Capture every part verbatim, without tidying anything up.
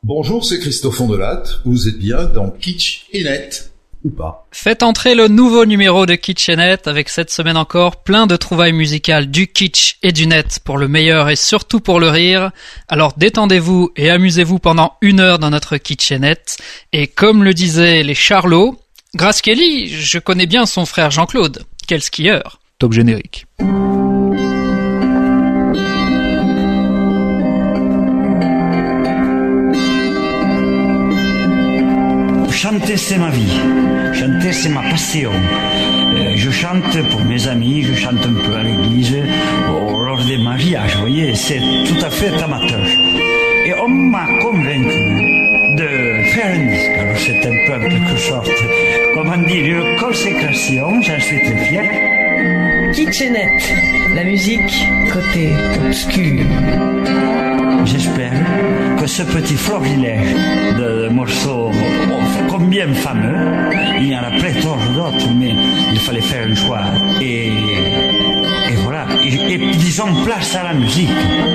Bonjour, c'est Christophe Ondelatte. Vous êtes bien dans Kitsch et Net, ou pas. Faites entrer le nouveau numéro de Kitsch et Net avec cette semaine encore plein de trouvailles musicales du kitsch et du net pour le meilleur et surtout pour le rire. Alors détendez-vous et amusez-vous pendant une heure dans notre Kitsch et Net. Et comme le disaient les Charlots, Grace Kelly, je connais bien son frère Jean-Claude. Quel skieur. Top générique. Chanter, c'est ma vie. Chanter, c'est ma passion. Euh, je chante pour mes amis, je chante un peu à l'église, au, lors des mariages, vous voyez, c'est tout à fait amateur. Et on m'a convaincu de faire un disque. Alors c'est un peu en quelque sorte, comment dire, une consécration, j'en suis très fier. Kitsch et Net, la musique côté obscur. J'espère que ce petit florilège de morceaux combien fameux, il y en a pléthore d'autres, mais il fallait faire un choix. Et, et voilà, et, et disons place à la musique.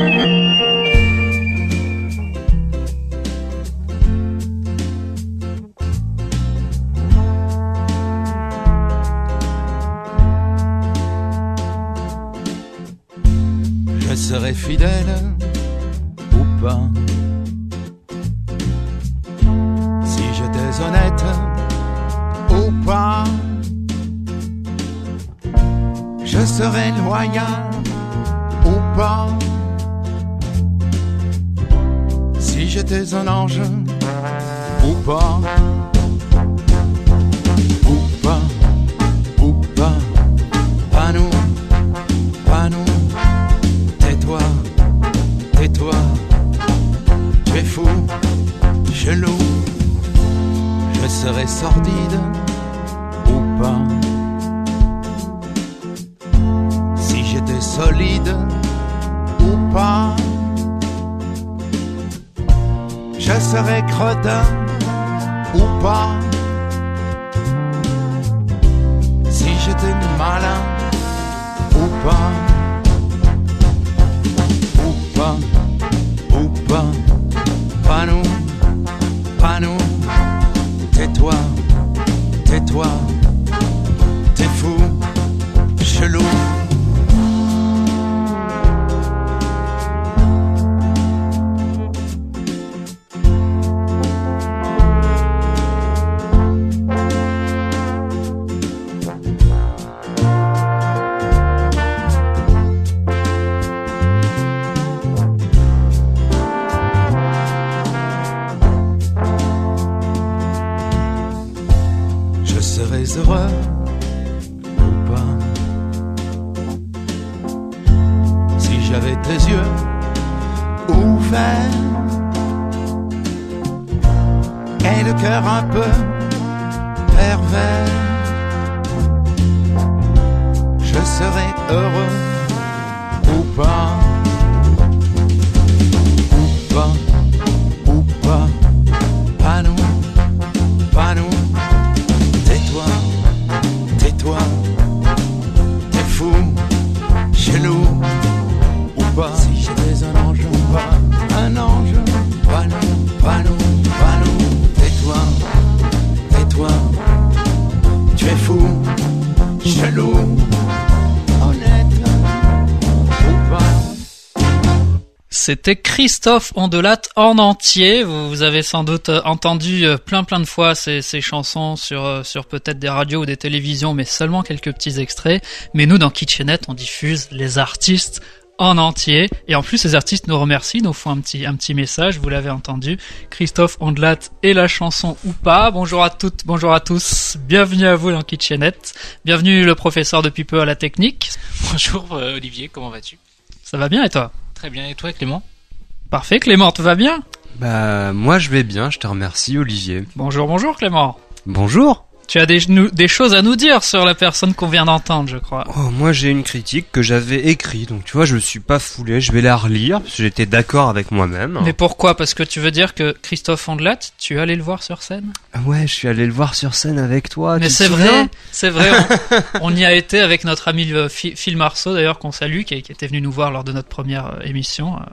Je serai fidèle ou pas, si j'étais honnête ou pas, je serais loyal ou pas, si j'étais un ange ou pas, ou pas, ou pas, pas nous, pas nous, tais-toi, tais-toi. Tu es fou, chelou, je serai sordide ou pas. Si j'étais solide ou pas, je serais cretin ou pas. Si j'étais malin ou pas, ou pas, ou pas. Pas nous, pas nous, tais-toi, tais-toi, t'es fou, chelou. Heureux ou pas, si j'avais tes yeux ouverts et le cœur un peu pervers, je serais heureux ou pas, ou pas, ou pas, pas nous, pas nous. Tais-toi, t'es fou, chelou, ou pas. Si j'étais un ange ou pas, un ange, pas nous, pas nous, pas nous. Tais-toi, tais-toi, tu es fou, chelou, honnête, ou pas. C'était Christophe Ondelatte en entier. Vous, vous avez sans doute entendu plein plein de fois ces, ces chansons sur, sur peut-être des radios ou des télévisions, mais seulement quelques petits extraits. Mais nous, dans Kitsch et Net, on diffuse les artistes en entier. Et en plus, ces artistes nous remercient, nous font un petit, un petit message, vous l'avez entendu. Christophe Ondelatte et la chanson ou pas. Bonjour à toutes, bonjour à tous. Bienvenue à vous dans Kitsch et Net. Bienvenue le professeur depuis peu à la technique. Bonjour euh, Olivier, comment vas-tu? Ça va bien et toi? Très bien, et toi Clément? Parfait, Clément, tout va bien? Bah, moi je vais bien, je te remercie Olivier. Bonjour, bonjour Clément. Bonjour. Tu as des, des choses à nous dire sur la personne qu'on vient d'entendre, je crois. Oh, moi j'ai une critique que j'avais écrite, donc tu vois, je me suis pas foulé, je vais la relire, parce que j'étais d'accord avec moi-même. Mais pourquoi? Parce que tu veux dire que Christophe Ondelatte, tu es allé le voir sur scène? Ah ouais, je suis allé le voir sur scène avec toi. Mais c'est vrai, c'est vrai, on, on y a été avec notre ami Phil Marceau, d'ailleurs, qu'on salue, qui, qui était venu nous voir lors de notre première émission.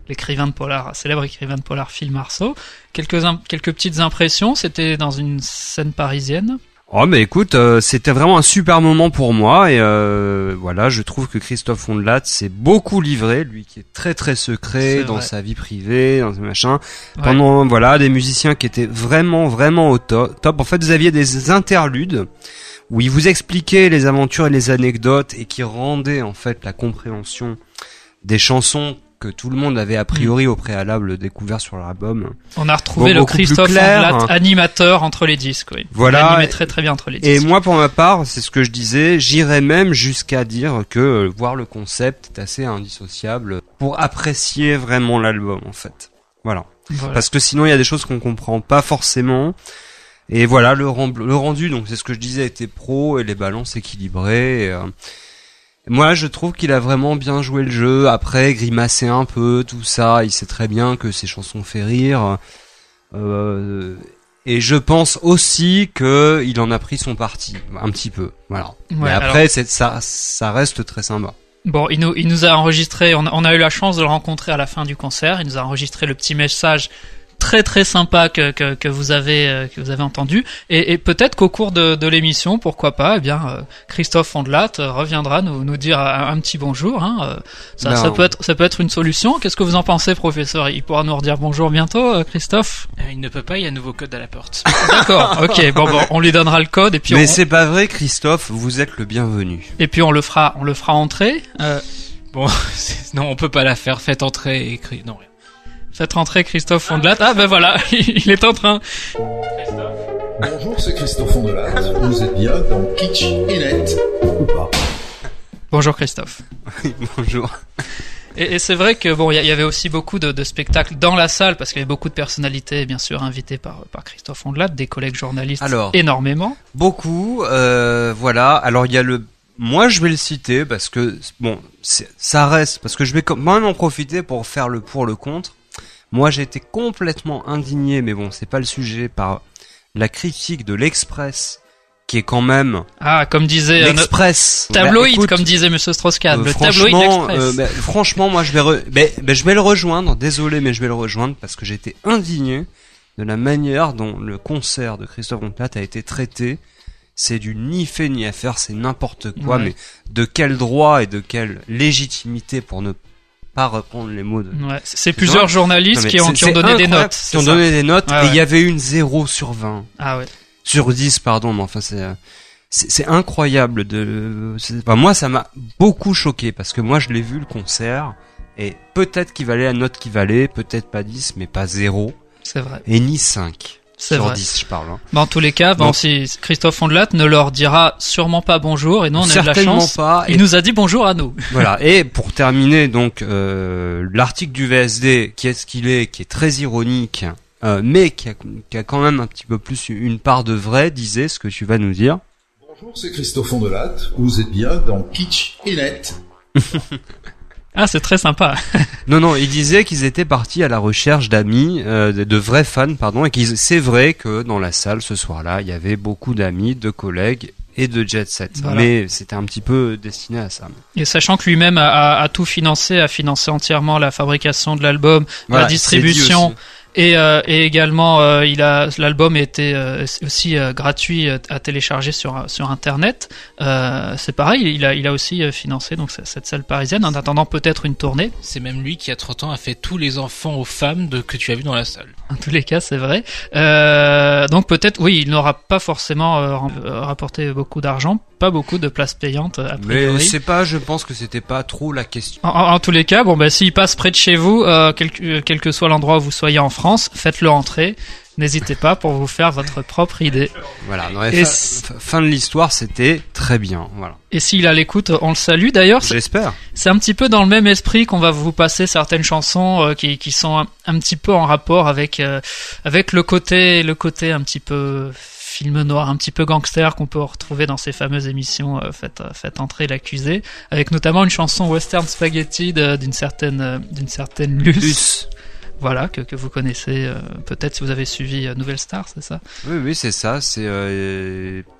l'écrivain de polar, célèbre écrivain de polar Phil Marceau. Quelques, im- quelques petites impressions, c'était dans une scène parisienne. Oh mais écoute, euh, c'était vraiment un super moment pour moi et euh, voilà, je trouve que Christophe Ondelat s'est beaucoup livré, lui qui est très très secret C'est dans vrai. sa vie privée, dans ce machin. Ouais. Pendant voilà, des musiciens qui étaient vraiment vraiment au to- top. En fait, vous aviez des interludes où il vous expliquait les aventures et les anecdotes et qui rendaient en fait la compréhension des chansons que tout le monde avait a priori au préalable découvert sur l'album. On a retrouvé Bon, le beaucoup plus Christophe clair. Ondelat animateur entre les disques, oui. Voilà. Il animait très très bien entre les Et disques. moi, pour ma part, c'est ce que je disais, j'irais même jusqu'à dire que euh, voir le concept est assez indissociable pour apprécier vraiment l'album, en fait. Voilà. Voilà. Parce que sinon, il y a des choses qu'on comprend pas forcément. Et voilà, le, rem- le rendu, donc c'est ce que je disais, était pro et les balances équilibrées. Et, euh, moi, je trouve qu'il a vraiment bien joué le jeu. Après, grimacer un peu, tout ça, il sait très bien que ses chansons fait rire. Euh, et je pense aussi que il en a pris son parti, un petit peu. Voilà. Ouais, Mais après, alors- c'est, ça, ça reste très sympa. Bon, il nous, il nous a enregistré, on a, on a eu la chance de le rencontrer à la fin du concert. Il nous a enregistré le petit message très très sympa que, que, que vous avez euh, que vous avez entendu. Et, et peut-être qu'au cours de, de l'émission, pourquoi pas, eh bien euh, Christophe Ondelat euh, reviendra nous, nous dire un, un petit bonjour. Hein. Euh, Ça, Ben, ça peut être ça peut être une solution. Qu'est-ce que vous en pensez, professeur? Il pourra nous redire bonjour bientôt, euh, Christophe. Euh, il ne peut pas, il y a un nouveau code à la porte. D'accord. Ok. Bon, bon, on lui donnera le code et puis Mais on, c'est pas vrai, Christophe, vous êtes le bienvenu. et puis on le fera on le fera entrer. Euh, Bon, c'est- non, on peut pas la faire. Faites entrer et écrit. Non, rien. Faites rentrer Christophe Ondelat. Ah ben voilà, il est en train. Bonjour, c'est Christophe Ondelat. Vous êtes bien dans Kitsch et Net, ou pas? Bonjour Christophe. Bonjour. Et, et c'est vrai que bon, il y, y avait aussi beaucoup de, de spectacles dans la salle parce qu'il y avait beaucoup de personnalités, bien sûr, invitées par par Christophe Ondelat, des collègues journalistes, Alors. énormément. Beaucoup, euh, voilà. Alors il y a le, moi je vais le citer parce que bon, c'est- ça reste parce que je vais quand même en profiter pour faire le pour le contre. Moi j'ai été complètement indigné, mais bon c'est pas le sujet, par la critique de l'Express, qui est quand même Ah, comme disait euh, l'Express. notre tabloïd, Bah, écoute, comme disait Monsieur Strauss-Kahn, euh, le tabloïd franchement, l'Express. euh, bah, franchement, moi je vais, re- bah, bah, je vais le rejoindre. Désolé, mais je vais le rejoindre parce que j'ai été indigné de la manière dont le concert de Christophe Ondelat a été traité. C'est du ni fait ni à faire, c'est n'importe quoi. Ouais. Mais de quel droit et de quelle légitimité, pour ne pas reprendre les mots de... Ouais, c'est c'est plusieurs journalistes Non, mais qui ont, c'est- qui ont c'est donné des incroyable, notes. Qui c'est ont ça. donné des notes, Ouais, et il ouais. y avait eu une zéro sur vingt. Ah ouais. Sur dix, pardon, mais enfin c'est... euh, C'est c'est incroyable de... c'est- Enfin, moi ça m'a beaucoup choqué, parce que moi je l'ai vu le concert, et peut-être qu'il valait la note qu'il valait, peut-être pas dix, mais pas zéro, C'est vrai. et ni cinq. C'est Sur vrai. dix, je parle. Hein. Bah, en tous les cas, bon, Donc- si Christophe Ondelat ne leur dira sûrement pas bonjour, et nous on a de la Certainement chance. pas. Il et nous a dit bonjour à nous. Voilà. Et pour terminer, donc euh, l'article du V S D, qui est ce qu'il est, qui est très ironique, euh, mais qui a, qui a quand même un petit peu plus une part de vrai, disait ce que tu vas nous dire. Bonjour, c'est Christophe Ondelat. Vous êtes bien dans Kitsch et Net. Ah, c'est très sympa. Non, non, il disait qu'ils étaient partis à la recherche d'amis, euh, de, de vrais fans, pardon, et qu'ils, c'est vrai que dans la salle ce soir-là, il y avait beaucoup d'amis, de collègues et de jet set. Voilà. Mais c'était un petit peu destiné à ça. Et sachant que lui-même a, a- a tout financé, a financé entièrement la fabrication de l'album, Voilà, la distribution, c'est dit et, euh, et également euh, il a l'album était euh, aussi euh, gratuit euh, à télécharger sur sur internet. Euh, c'est pareil, il a il a aussi euh, financé donc c- cette salle parisienne en attendant peut-être une tournée. C'est même lui qui, à trente ans, a fait tous les enfants aux femmes de, que tu as vu dans la salle. En tous les cas, c'est vrai. Euh, donc peut-être, oui, il n'aura pas forcément euh, ram- euh, rapporté beaucoup d'argent, pas beaucoup de places payantes a aussi. Mais priori. c'est pas, je pense que c'était pas trop la question. En, en- en tous les cas, bon, bah, s'il passe près de chez vous, euh, quel, que- quel que soit l'endroit où vous soyez en France, faites-le entrer. N'hésitez pas pour vous faire votre propre idée. Voilà. Non, mais Et fin, c- fin- fin de l'histoire, c'était très bien. Voilà. Et s'il a l'écoute, on le salue. D'ailleurs, c'est J'espère. c'est un petit peu dans le même esprit qu'on va vous passer certaines chansons euh, qui, qui sont un, un petit peu en rapport avec euh, avec le côté le côté un petit peu film noir, un petit peu gangster qu'on peut retrouver dans ces fameuses émissions euh, faites euh, faites entrer l'accusé, avec notamment une chanson western spaghetti de- d'une certaine euh, d'une certaine Luce. Luce. Voilà, que, que vous connaissez euh, peut-être si vous avez suivi euh, Nouvelle Star, c'est ça? Oui, oui, c'est ça. C'est euh,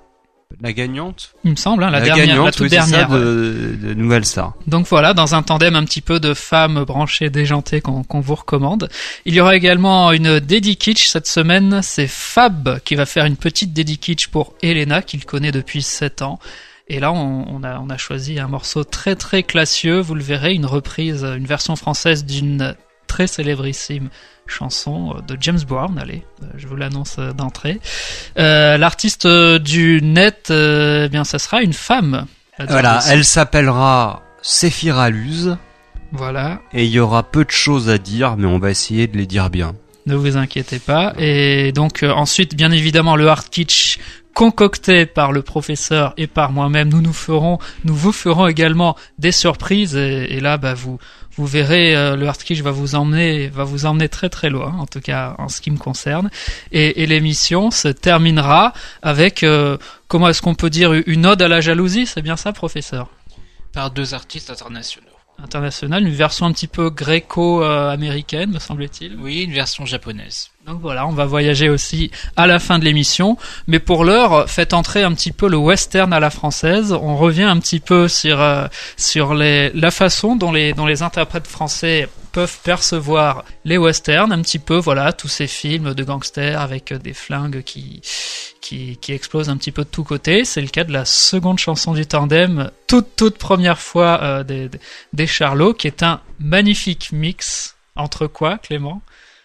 la gagnante. Il me semble, hein, la, la dernière, gagnante, la toute oui, c'est dernière. ça, de, de Nouvelle Star. Donc voilà, dans un tandem un petit peu de femmes branchées déjantées qu'on, qu'on vous recommande. Il y aura également une Dédi Kitsch cette semaine. C'est Fab qui va faire une petite Dédi Kitsch pour Elena, qu'il connaît depuis sept ans. Et là, on, on a, on a choisi un morceau très très classieux. Vous le verrez, une reprise, une version française d'une très célébrissime chanson de James Brown. Allez, je vous l'annonce d'entrée. Euh, l'artiste du net, euh, eh bien, ça sera une femme. Voilà, elle s'appellera Séphira Luz. Voilà. Et il y aura peu de choses à dire, mais on va essayer de les dire bien. Ne vous inquiétez pas. Et donc euh, ensuite, bien évidemment, le hard kitsch concocté par le professeur et par moi-même. Nous nous ferons, nous vous ferons également des surprises. Et, et là, bah vous, vous verrez, euh, le hard kitsch va vous emmener, va vous emmener très très loin, en tout cas en ce qui me concerne. Et, et l'émission se terminera avec, euh, comment est-ce qu'on peut dire, une ode à la jalousie. C'est bien ça, professeur? Par deux artistes internationaux. International, une version un petit peu gréco-américaine, me semble-t-il. Oui, une version japonaise. Donc voilà, on va voyager aussi à la fin de l'émission. Mais pour l'heure, faites entrer un petit peu le western à la française. On revient un petit peu sur euh, sur les la façon dont les dont les interprètes français peuvent percevoir les westerns, un petit peu, voilà, tous ces films de gangsters avec des flingues qui qui qui explosent un petit peu de tous côtés. C'est le cas de la seconde chanson du tandem, toute toute première fois euh, des des Charlots, qui est un magnifique mix entre quoi, Clément?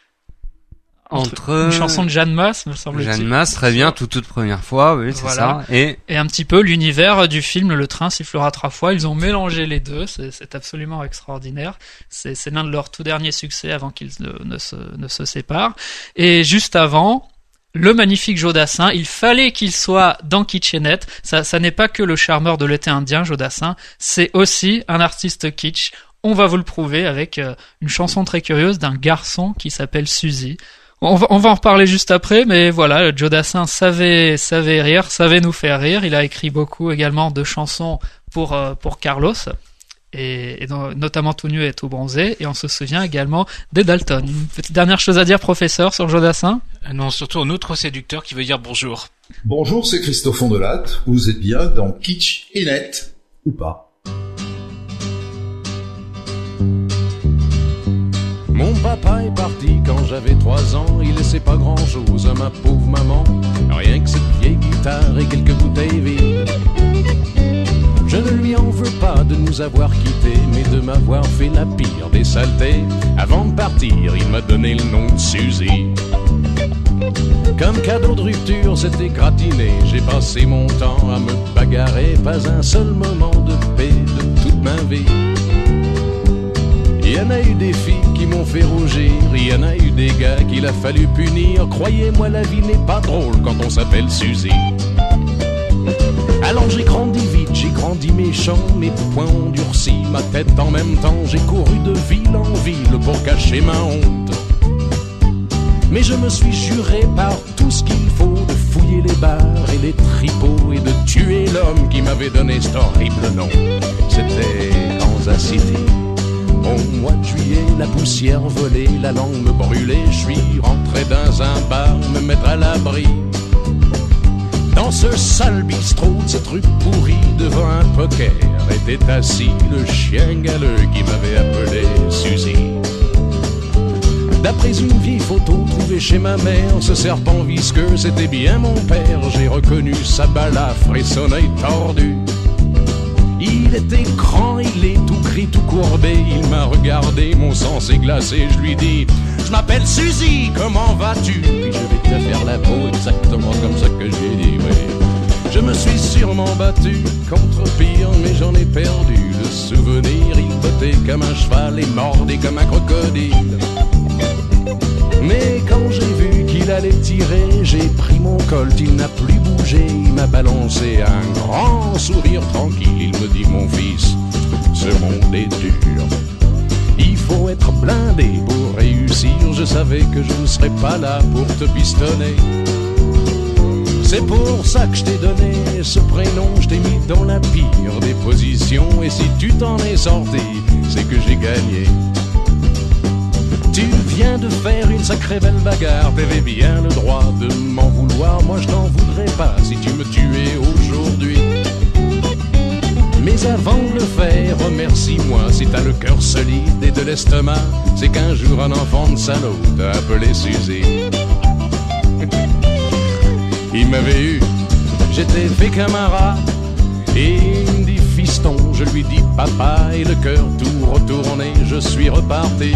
Entre une chanson de Jeanne Masse, me semble-t-il. Jeanne Masse, très bien, toute toute première fois, oui, c'est voilà. ça. Et et un petit peu l'univers du film Le Train sifflera trois fois. Ils ont mélangé les deux, c'est, c'est absolument extraordinaire. C'est, c'est l'un de leurs tout derniers succès avant qu'ils ne, ne se ne se séparent. Et juste avant, le magnifique Jodassin, il fallait qu'il soit dans Kitchenette. Ça, ça n'est pas que le charmeur de l'été indien, Jodassin, c'est aussi un artiste kitsch. On va vous le prouver avec euh, une chanson très curieuse d'un garçon qui s'appelle Suzy. On va, on va en reparler juste après, mais voilà, Jodassin savait, savait rire, savait nous faire rire. Il a écrit beaucoup également de chansons pour, euh, pour Carlos. Et, et donc, notamment Tout nu et tout bronzé, et on se souvient également des Dalton. Une petite dernière chose à dire, professeur, sur Jodassin? Non, surtout un autre séducteur qui veut dire bonjour. Bonjour, c'est Christophe Ondelatte. Vous êtes bien dans Kitsch et Net, ou pas? Mon papa est parti quand j'avais trois ans, il laissait pas grand chose à ma pauvre maman, rien que cette vieille guitare et quelques bouteilles vides. Je ne lui en veux pas de nous avoir quittés, mais de m'avoir fait la pire des saletés. Avant de partir, il m'a donné le nom de Suzy. Comme cadeau de rupture, c'était gratiné. J'ai passé mon temps à me bagarrer, pas un seul moment de paix de toute ma vie. Il y en a eu des filles qui m'ont fait rougir, il y en a eu des gars qu'il a fallu punir. Croyez-moi, la vie n'est pas drôle quand on s'appelle Suzy. Alors j'ai grandi vite, j'ai grandi méchant, mes poings ont durci ma tête en même temps. J'ai couru de ville en ville pour cacher ma honte. Mais je me suis juré par tout ce qu'il faut de fouiller les bars et les tripots et de tuer l'homme qui m'avait donné cet horrible nom. C'était Kansas City. Au mois de juillet, la poussière volait, la langue me brûlait. Je suis rentré dans un bar, me mettre à l'abri. Dans ce sale bistrot de cette rue pourrie, devant un poker, était assis le chien galeux qui m'avait appelé Suzy. D'après une vieille photo trouvée chez ma mère, ce serpent visqueux, c'était bien mon père. J'ai reconnu sa balafre et son œil tordu. Il était grand, il est tout gris, tout courbé. Il m'a regardé, mon sang s'est glacé. Je lui dis, je m'appelle Suzy, comment vas-tu? Puis je vais te faire la peau exactement comme ça que j'ai dit, oui. Je me suis sûrement battu contre pire, mais j'en ai perdu le souvenir. Il bottait comme un cheval et mordait comme un crocodile. Mais quand j'ai vu qu'il allait tirer, j'ai pris mon colt, il n'a plus bougé. Il m'a balancé un grand sourire tranquille. Il me dit, mon fils, ce monde est dur. Il faut être blindé pour réussir. Je savais que je ne serais pas là pour te pistonner. C'est pour ça que je t'ai donné ce prénom. Je t'ai mis dans la pire des positions. Et si tu t'en es sorti, c'est que j'ai gagné. Tu viens de faire une sacrée belle bagarre, t'avais bien le droit de m'en vouloir. l'histoire, moi je t'en voudrais pas si tu me tuais aujourd'hui. Mais avant de le faire, remercie-moi si t'as le cœur solide et de l'estomac. C'est qu'un jour un enfant de salaud t'a appelé Suzy. Il m'avait eu, j'étais fait comme un rat. Et il me dit fiston, je lui dis papa. Et le cœur tout retourné, je suis reparti.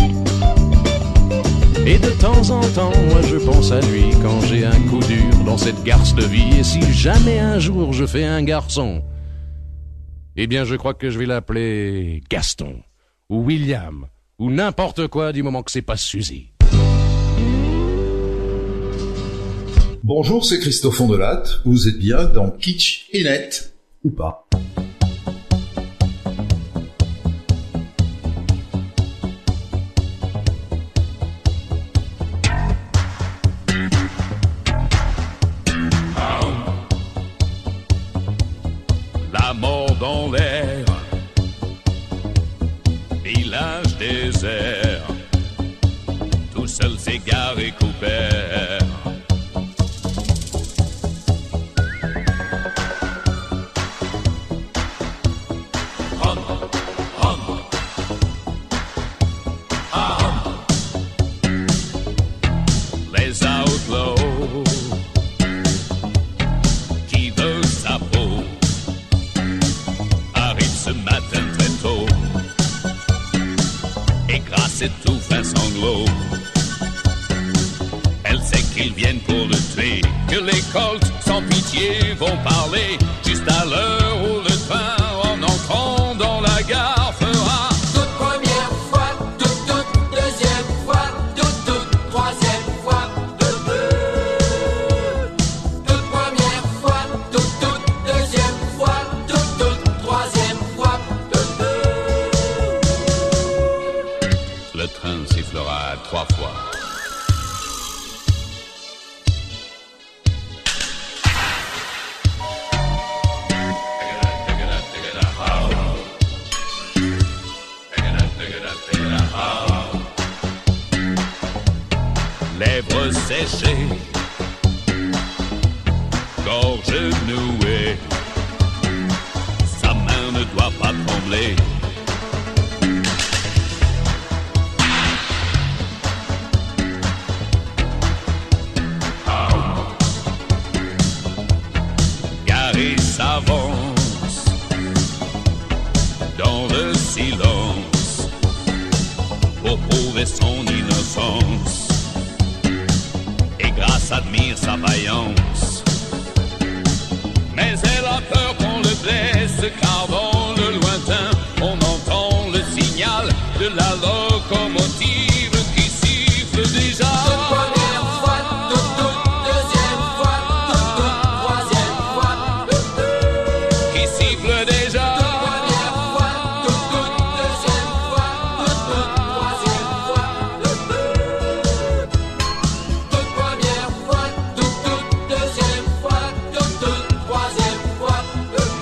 Et de temps en temps, moi je pense à lui quand j'ai un coup dur dans cette garce de vie. Et si jamais un jour je fais un garçon, eh bien je crois que je vais l'appeler Gaston, ou William, ou n'importe quoi du moment que c'est pas Suzy. Bonjour, c'est Christophe Ondelatte. Vous êtes bien dans Kitsch et Net, ou pas. La mort dans l'air, village désert, tout seul s'égare et coupert. Étouffe un sanglot. Elle sait qu'ils viennent pour le tuer, que les colts sans pitié vont parler, juste à l'heure où le train en entrant dans la gare fera toute première fois, toute toute deuxième fois, toute toute troisième fois, toute toute première fois, toute toute deuxième fois, toute toute troisième fois, le train sifflera trois fois. Lèvres séchées, gorge nouée, sa main ne doit pas trembler. Gary s'avance dans le silence pour prouver son innocence. Et grâce admire sa vaillance. Mais elle a peur qu'on le blesse, car dans le lointain, on entend le signal de la locomotive qui siffle déjà. Toute première fois, toute, toute deuxième fois, toute, toute troisième fois, toute, toute, qui siffle déjà. Toute première fois, toute, toute deuxième fois, toute, toute troisième fois, toute, toute première fois, toute, toute deuxième fois, toute, toute troisième fois, toute,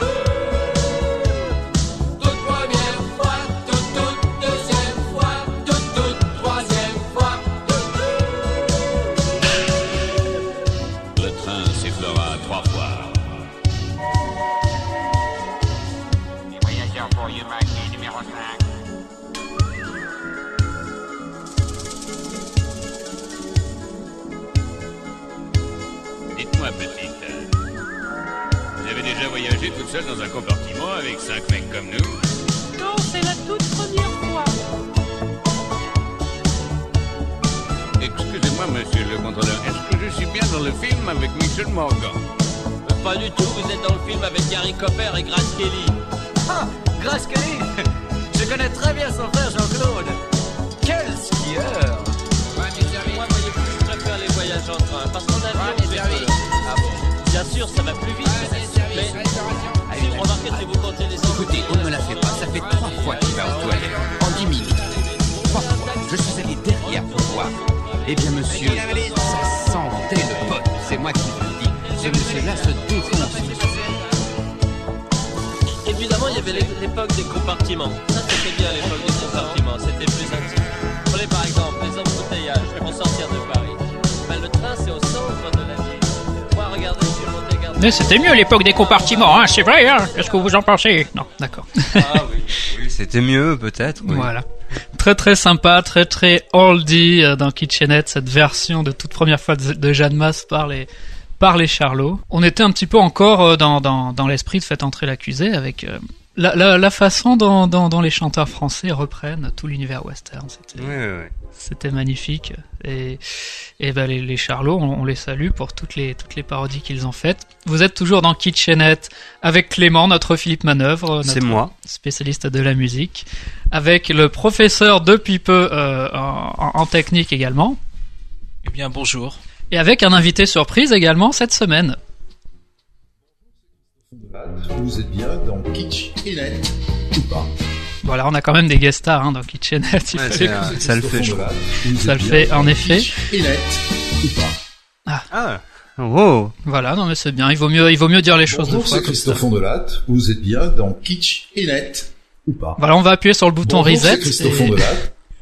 toute première fois, toute, toute deuxième fois, toute, toute troisième fois, le train sifflera trois fois. Les voyageurs pour Yumaki numéro cinq. Dites-moi, petite, vous avez déjà voyagé toute seule dans un compartiment avec cinq mecs comme nous? Non, c'est la toute première fois. Excusez-moi, monsieur le contrôleur, est-ce que je suis bien dans le film avec Michel Morgan? Pas du tout, vous êtes dans le film avec Gary Cooper et Grace Kelly. Ah, Grace Kelly. Je connais très bien son frère Jean-Claude. Quel skieur. Moi, voyez-vous, je préfère les voyages en train, parce qu'en avion, c'est peu. Ah bon? Bien sûr, ça va plus vite, mais si vous remarquez, si vous comptez les autres... Écoutez, on ne me la fait pas, ça fait trois fois qu'il va aux toilettes, en dix minutes. Trois fois, je suis allé derrière pour voir. Eh bien, monsieur, ça sentait le pote, c'est moi qui vous le dis. Ce monsieur-là se défonce. Évidemment, il y avait l'époque des compartiments. Ça, c'était bien l'époque des compartiments, c'était plus intime. Prenez par exemple les embouteillages pour sortir de Paris. Ben, le train, c'est au centre de la ville. Mais c'était mieux à l'époque des compartiments, hein, c'est vrai, hein. Qu'est-ce que vous en pensez? Non, d'accord. Ah oui, oui, c'était mieux peut-être. Oui. Voilà. Très très sympa, très très oldie euh, dans Kitchenette, cette version de toute première fois de, de Jeanne Masse par les par les Charlots. On était un petit peu encore euh, dans dans dans l'esprit de Faites entrer l'accusé avec euh, la, la la façon dont, dont dont les chanteurs français reprennent tout l'univers western. C'était Oui, oui, oui. C'était magnifique et et ben les, les Charlots, on, on les salue pour toutes les toutes les parodies qu'ils ont faites. Vous êtes toujours dans Kitchenette avec Clément, notre Philippe Manœuvre, notre C'est moi, spécialiste de la musique, avec le professeur depuis peu euh, en, en technique également, Eh bien, bonjour. et avec un invité surprise également cette semaine. Vous êtes bien dans Kitsch et Net, ou pas. Voilà, on a quand même des guest stars hein, dans Kitchenette. Il Ouais, fallait c'est, que- euh, ça le fait, je crois. Vous Ça êtes le bien fait, dans en effet. Kitsch et Net, ou pas. Ah, oh. Voilà, non mais c'est bien. Il vaut mieux, il vaut mieux dire les choses deux Bonjour, fois. c'est comme ça. Christophe Ondelat. Vous êtes bien dans Kitsch et Net, ou pas. Voilà, on va appuyer sur le bouton Bonjour, reset c'est Christophe et, Ondelat.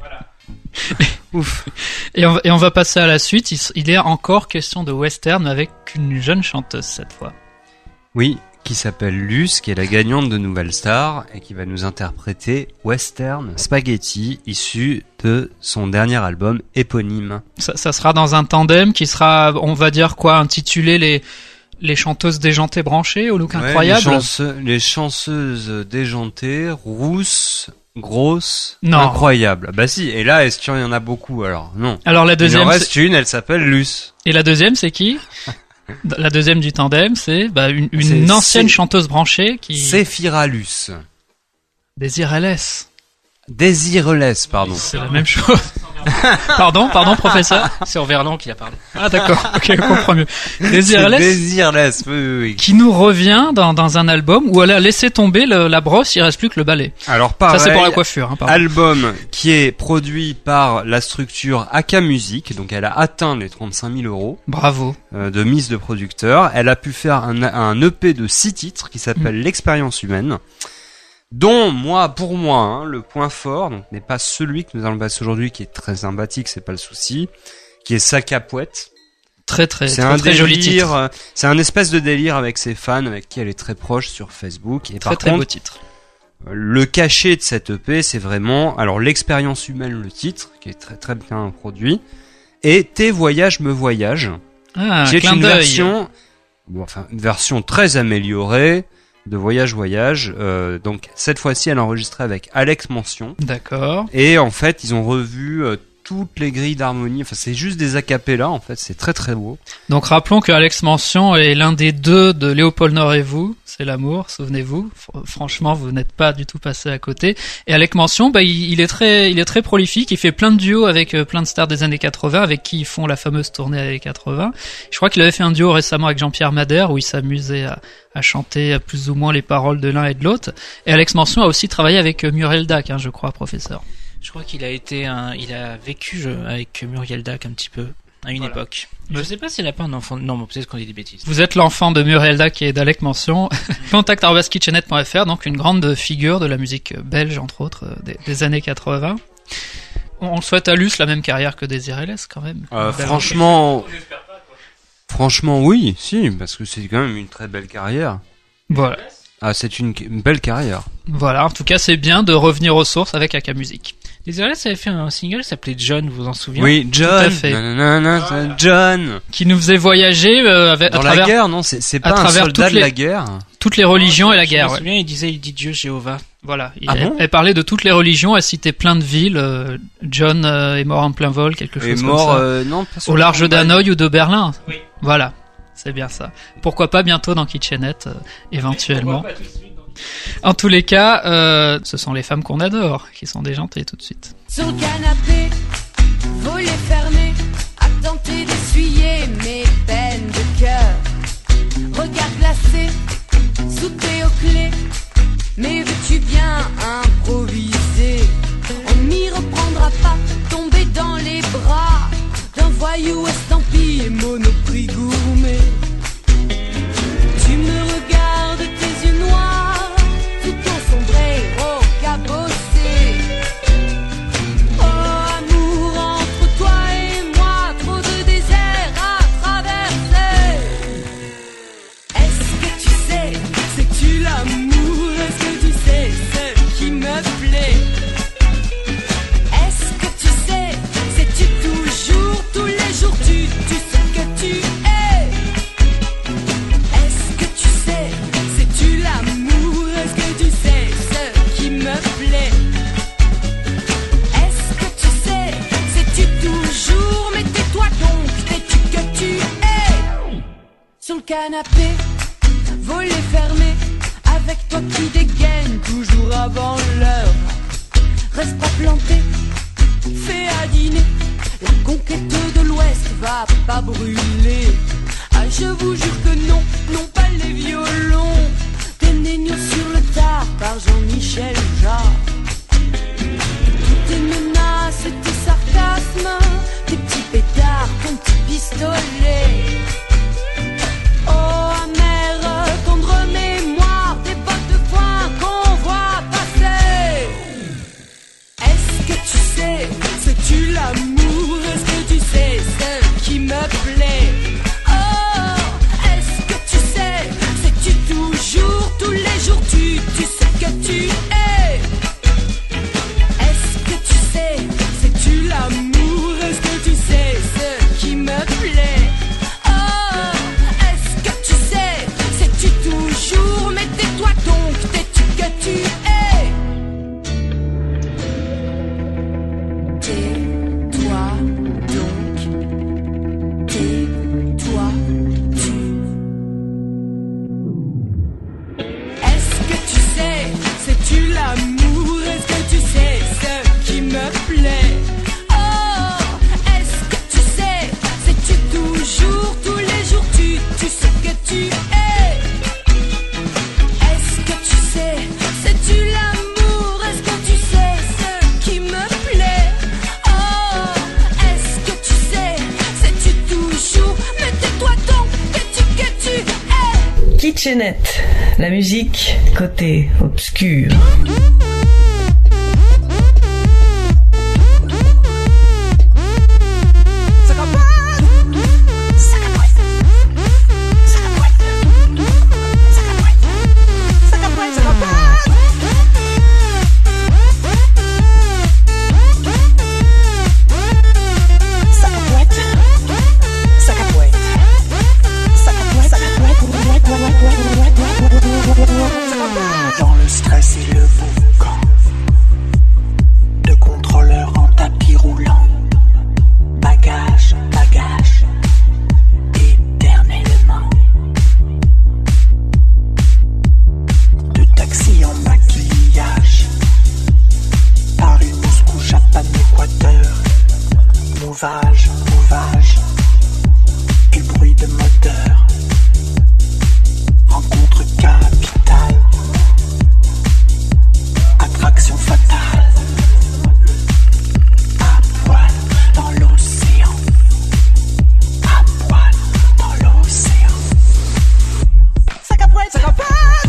Ouf. et, on, va- et on va passer à la suite. Il, s- il est encore question de western avec une jeune chanteuse cette fois. Oui, qui s'appelle Luce, qui est la gagnante de Nouvelle Star et qui va nous interpréter Western Spaghetti, issu de son dernier album éponyme. Ça, ça sera dans un tandem qui sera, on va dire quoi, intitulé les les chanteuses déjantées branchées au look Ouais, incroyable. Les, chanceux- les chanceuses déjantées, rousses, grosses, Non. incroyables. Bah si, et là, est-ce qu'il y en a beaucoup alors? Non. Alors la Il en deuxième, reste une, elle s'appelle Luce. c'est- et la deuxième c'est qui? La deuxième du tandem, c'est bah, une, une C'est- ancienne c'est- chanteuse branchée qui Séphira Luce. Désire L S. Désireless, pardon. C'est la même chose. pardon, pardon, professeur. C'est en verlan qu'il a parlé. Ah d'accord, ok, je comprends mieux. Désire L S Désireless, oui, oui, oui. qui nous revient dans, dans un album où elle a laissé tomber le- la brosse, il reste plus que le balai. Alors pareil, Ça c'est pour la coiffure. Hein, pardon. album qui est produit par la structure Aka Music, donc elle a atteint les trente-cinq mille euros Bravo. euh, de mise de producteur. Elle a pu faire un, un E P de six titres qui s'appelle L'expérience humaine, dont moi, pour moi, hein, le point fort, donc n'est pas celui que nous allons passer aujourd'hui, qui est très sympathique, c'est pas le souci, qui est Sa Capouette. Très très C'est très, un très joli délire, titre. euh, c'est un espèce de délire avec ses fans, avec qui elle est très proche sur Facebook. Et Très par très beau contre, titre. le cachet de cette E P, c'est vraiment, alors l'expérience humaine, le titre, qui est très très bien produit, et Tes voyages me voyagent, Ah, qui est clin une d'œil. version, bon, enfin une version très améliorée de Voyage Voyage. Euh, donc cette fois-ci, elle est enregistrée avec Alex Mention, D'accord. et en fait, ils ont revu euh, toutes les grilles d'harmonie. Enfin, c'est juste des acapellas, en fait, c'est très très beau. Donc rappelons que Alex Mention est l'un des deux de Léopold Nord et vous, c'est l'amour, souvenez-vous. Fr- franchement, vous n'êtes pas du tout passé à côté. Et Alex Mention, bah, il, il est très, il est très prolifique. Il fait plein de duos avec euh, plein de stars des années quatre-vingts, avec qui ils font la fameuse tournée des années quatre-vingts. Je crois qu'il avait fait un duo récemment avec Jean-Pierre Madère où il s'amusait à, à chanter plus ou moins les paroles de l'un et de l'autre. Et Alex Mention a aussi travaillé avec euh, Muriel Dac, hein, je crois, professeur. Je crois qu'il a été un, il a vécu je- avec Muriel Dac un petit peu à une Voilà. époque. Je sais pas s'il a pas un enfant. Non, mais peut-être qu'on dit des bêtises. Vous êtes l'enfant de Muriel Dac et d'Alec Mention. contact arobase kitchenette point f r, donc une grande figure de la musique belge, entre autres, euh, des, des années quatre-vingts. On, on souhaite à Luce la même carrière que Désir L S, quand même. Euh, Belle franchement, franchement, oui, si, parce que c'est quand même une très belle carrière. Voilà. Ah, c'est une, une belle carrière. Voilà, en tout cas, c'est bien de revenir aux sources avec Aka Music. Désolé, ça avait fait un single qui s'appelait John, vous vous en souvenez? Oui, Tout à John. fait. Nanana, c'est John. Qui nous faisait voyager euh, avec, à Dans travers la guerre, non, c'est, c'est à pas un travers soldat toutes de les- la guerre. toutes les religions et la Je guerre. me Ouais. souviens, il disait, il dit Dieu Jéhovah. Voilà. Il- Ah elle, bon elle parlait de toutes les religions, elle citait plein de villes. euh, John euh, est mort en plein vol, quelque chose Et comme mort, ça. euh, non, pas sur Au le large combat. d'Hanoï ou de Berlin. Oui. Voilà, c'est bien ça. Pourquoi pas bientôt dans Kitchenette, euh, éventuellement. En tous les cas, euh, ce sont les femmes qu'on adore, qui sont déjantées tout de suite. Sur le canapé, volets fermés, à tenter d'essuyer mes peines de cœur. Regard glacé, sous tes aux clés, mais veux-tu bien improviser? On n'y reprendra pas, tomber dans les bras d'un voyou estampillé Monoprix gourmet. Tu me regardes, tes yeux noirs, tout ton sombrero cabossé. Oh amour, entre toi et moi, trop de déserts à traverser. Est-ce le canapé, volet fermé, avec toi qui dégaine toujours avant l'heure. Reste pas planté, fais à dîner, la conquête de l'Ouest va pas brûler. Ah, je vous jure que non, non pas les violons, des nénions sur le tard par Jean-Michel Jarre. Toutes tes menaces et tes sarcasmes, tes petits pétards, ton petit pistolet. Oh, amère, tendre mémoire, des bottes de foin qu'on voit passer. Est-ce que tu sais, sais-tu l'amour? Est-ce que tu sais ce qui me plaît? Oh, est-ce que tu sais, sais-tu toujours, tous les jours, tu, tu sais que tu es? Est-ce que tu sais, sais-tu l'amour? Est-ce que tu sais ce qui me plaît? Oh, est-ce que tu sais, sais-tu toujours, mais tais-toi donc, tais-tu que tu es? Tais-toi donc, tais-toi tu. Est-ce que tu sais, sais-tu l'amour? Est-ce que tu sais ce qui me plaît? Oh, est-ce que tu sais, sais-tu toujours, tous les jours, tu, tu sais que tu es? Est-ce que tu sais, sais-tu l'amour? Est-ce que tu sais ce qui me plaît? Oh, est-ce que tu sais, sais-tu toujours, mais tais-toi donc, tais-tu que tu es? Kitchenette, la musique côté obscur. Dans le stress et le boucan, de contrôleurs en tapis roulant, bagage, bagage, éternellement, de taxi en maquillage, Paris, Moscou, Japan, Équateur, mouvage, mouvage, et bruit de moteur, rencontre capitale, attraction fatale, à poil dans l'océan, à poil dans l'océan. Sac à poil, sac à poil.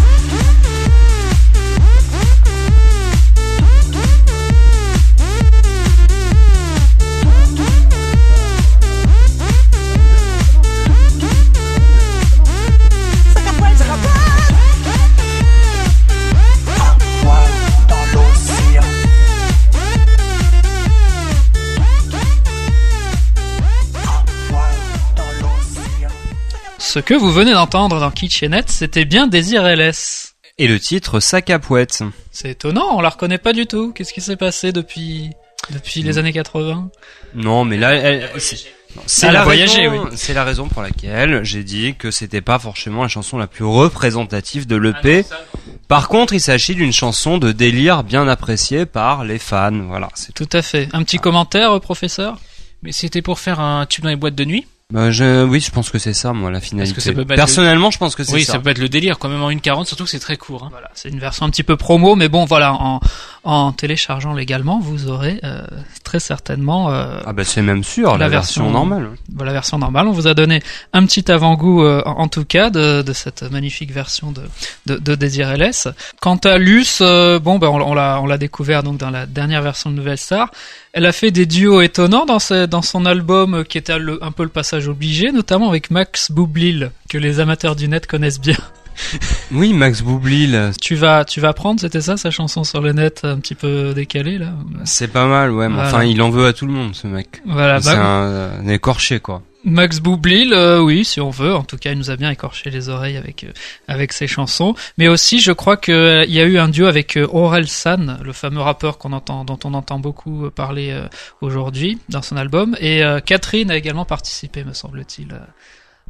Ce que vous venez d'entendre dans Kitchenette, c'était bien Désir L S. Et le titre Sac à Pouette. C'est étonnant, on la reconnaît pas du tout. Qu'est-ce qui s'est passé depuis depuis les années quatre-vingts? Non, mais là, elle, c'est, c'est elle la a voyagé, raison, oui. C'est la raison pour laquelle j'ai dit que c'était pas forcément la chanson la plus représentative de l'E P. Ah non, par contre, il s'agit d'une chanson de délire bien appréciée par les fans. Voilà. C'est tout à fait. Un petit ah. commentaire, professeur? Mais c'était pour faire un tube dans les boîtes de nuit? Bah, je, oui, je pense que c'est ça, moi, la finalité. Que ça peut Personnellement, le... je pense que c'est oui, ça. Oui, ça peut être le délire, quand même en une quarante, surtout que c'est très court. Hein. Voilà, c'est une version un petit peu promo, mais bon, voilà, en, en téléchargeant légalement, vous aurez euh, très certainement. Euh, ah bah c'est même sûr, la, la version, version normale. Bah, la version normale, on vous a donné un petit avant-goût, euh, en, en tout cas, de, de cette magnifique version de, de, de Désir L S. Quant à Luce, euh, bon, ben bah, on, on l'a, on l'a découvert donc dans la dernière version de Nouvelle Star. Elle a fait des duos étonnants dans, ce, dans son album qui était le, un peu le passage obligé, notamment avec Max Boublil, que les amateurs du net connaissent bien. Oui, Max Boublil. Tu vas, tu vas prendre, c'était ça, sa chanson sur le net un petit peu décalée, là? C'est pas mal, ouais, mais voilà. Enfin, il en veut à tout le monde, ce mec. Voilà, c'est bah, un, un écorché, quoi. Max Boublil, euh, oui, si on veut. En tout cas, il nous a bien écorché les oreilles avec euh, avec ses chansons. Mais aussi, je crois que euh, il y a eu un duo avec euh, Orelsan, le fameux rappeur qu'on entend, dont on entend beaucoup parler euh, aujourd'hui dans son album. Et euh, Catherine a également participé, me semble-t-il, euh,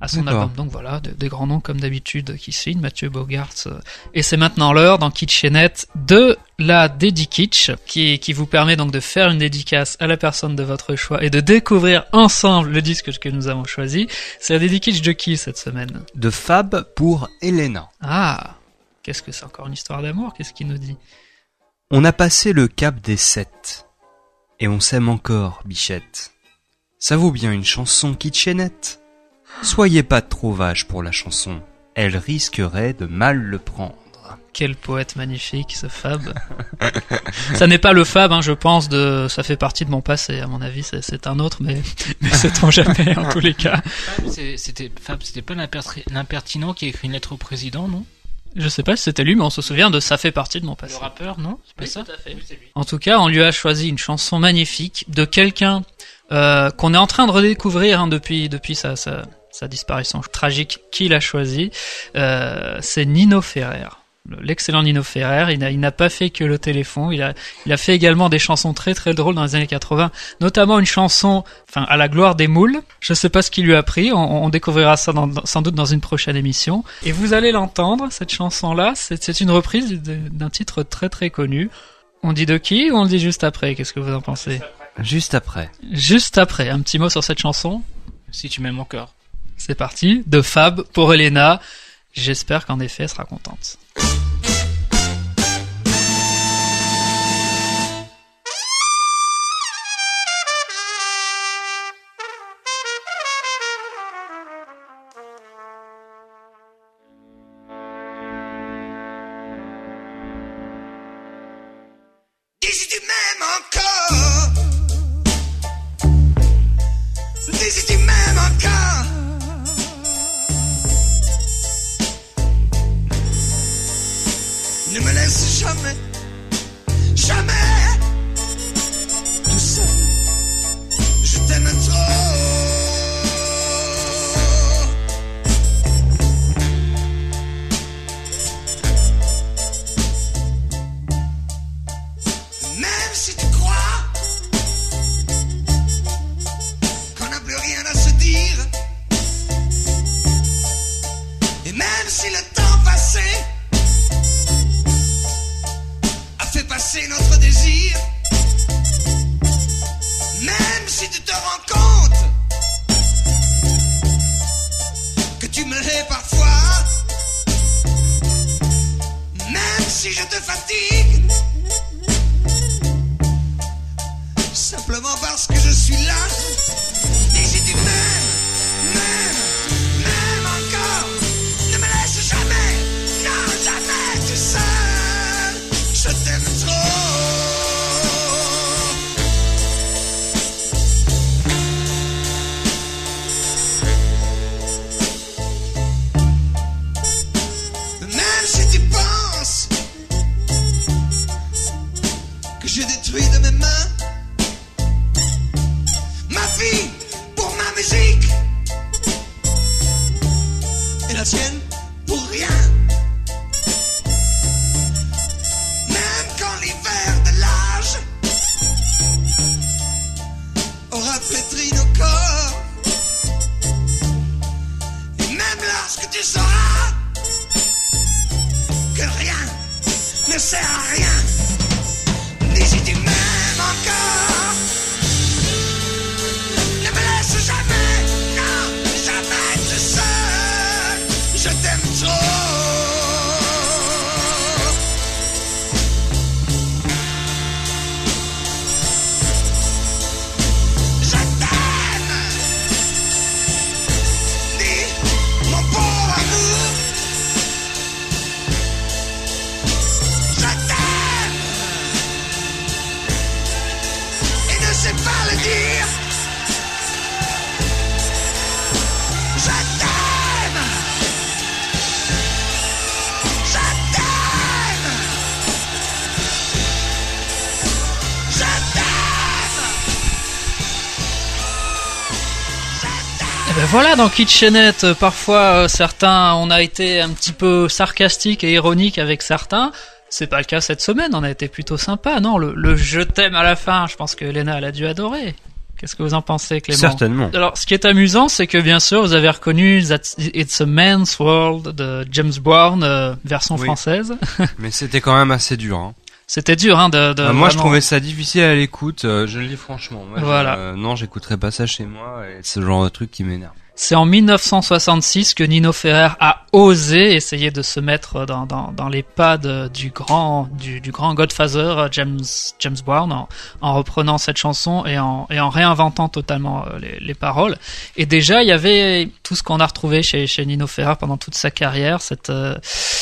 à son D'accord. album. Donc voilà, de- des grands noms comme d'habitude qui signent, Mathieu Bogarts. euh, Et c'est maintenant l'heure dans Kitchenette de la Dédikitsch, qui, qui vous permet donc de faire une dédicace à la personne de votre choix et de découvrir ensemble le disque que nous avons choisi. C'est la Dédikitsch de qui cette semaine? De Fab pour Elena. Ah, qu'est-ce que c'est encore une histoire d'amour? Qu'est-ce qu'il nous dit? On a passé le cap des sept. Et on s'aime encore, bichette. Ça vaut bien une chanson kitchenette. Soyez pas trop vache pour la chanson. Elle risquerait de mal le prendre. Quel poète magnifique, ce Fab. Ça n'est pas le Fab, hein, je pense, de, ça fait partie de mon passé, à mon avis, c'est, c'est un autre, mais, mais sait-on jamais, en tous les cas. Fab, c'est- c'était, Fab, c'était pas l'imperti- l'impertinent qui a écrit une lettre au président, non? Je sais pas si c'était lui, mais on se souvient de ça fait partie de mon passé. Le rappeur, non? C'est pas Oui, ça? tout à fait. En tout cas, on lui a choisi une chanson magnifique de quelqu'un euh, qu'on est en train de redécouvrir hein, depuis depuis sa, sa sa disparition tragique. Qui l'a choisi? euh, C'est Nino Ferrer. L'excellent Nino Ferrer, il n'a, il n'a pas fait que le téléphone, il a, il a fait également des chansons très très drôles dans les années quatre-vingts, notamment une chanson, enfin, à la gloire des moules. Je sais pas ce qui lui a pris, on, on découvrira ça dans, dans- sans doute dans une prochaine émission. Et vous allez l'entendre, cette chanson-là, c'est, c'est une reprise de- d'un titre très très connu. On dit de qui ou on le dit juste après? Qu'est-ce que vous en pensez? Juste après. Juste après, un petit mot sur cette chanson. Si tu m'aimes encore. C'est parti, de Fab pour Elena. J'espère qu'en effet elle sera contente. Dis si tu m'aimes encore. Dis si tu m'aimes encore. Ne me laisse jamais, jamais tout seul. Je t'aime trop. Même si tu crois qu'on n'a plus rien à se dire, et même si le temps passé a fait passer notre désir, même si tu te rends compte que tu me hais parfois, même si je te fatigue, simplement parce que je suis là. Et si tu m'aimes, m'aimes, m'aimes encore, ne me laisse jamais, non jamais tout seul. Je t'aime trop. Même si tu penses que je détruis de mes mains ma vie pour ma musique et la tienne pour rien. Même quand l'hiver de l'âge aura flétri nos corps, et même lorsque tu sauras que rien ne sert à rien, dis si tu m'aimes encore. Ne me laisse jamais, non, jamais tout seul. Je t'aime trop. Je t'aime. Dis, mon pauvre amour. Je t'aime. Et ne sais pas le dire. Je t'aime. Je t'aime. Je t'aime. Et ben voilà, dans Kitchenette, euh, parfois euh, certains, on a été un petit peu sarcastique et ironique avec certains. C'est pas le cas cette semaine, on a été plutôt sympa, non? Le, le je t'aime à la fin, je pense que Elena elle a dû adorer. Qu'est-ce que vous en pensez, Clément? Certainement. Alors, ce qui est amusant, c'est que bien sûr, vous avez reconnu That's It's a Man's World de James Brown, euh, version Oui. française. Mais c'était quand même assez dur. Hein. C'était dur, hein, de. de Euh, moi, je vraiment- trouvais ça difficile à l'écoute. euh, je le dis franchement. Moi, je- Voilà. euh, non, j'écouterais pas ça chez moi. Et c'est ce genre de truc qui m'énerve. C'est en mille neuf cent soixante-six que Nino Ferrer a osé essayer de se mettre dans, dans, dans les pas de- du grand du, du grand Godfather euh, James James Brown en, en reprenant cette chanson et en et en réinventant totalement euh, les, les paroles. Et déjà il y avait tout ce qu'on a retrouvé chez chez Nino Ferrer pendant toute sa carrière, cette euh,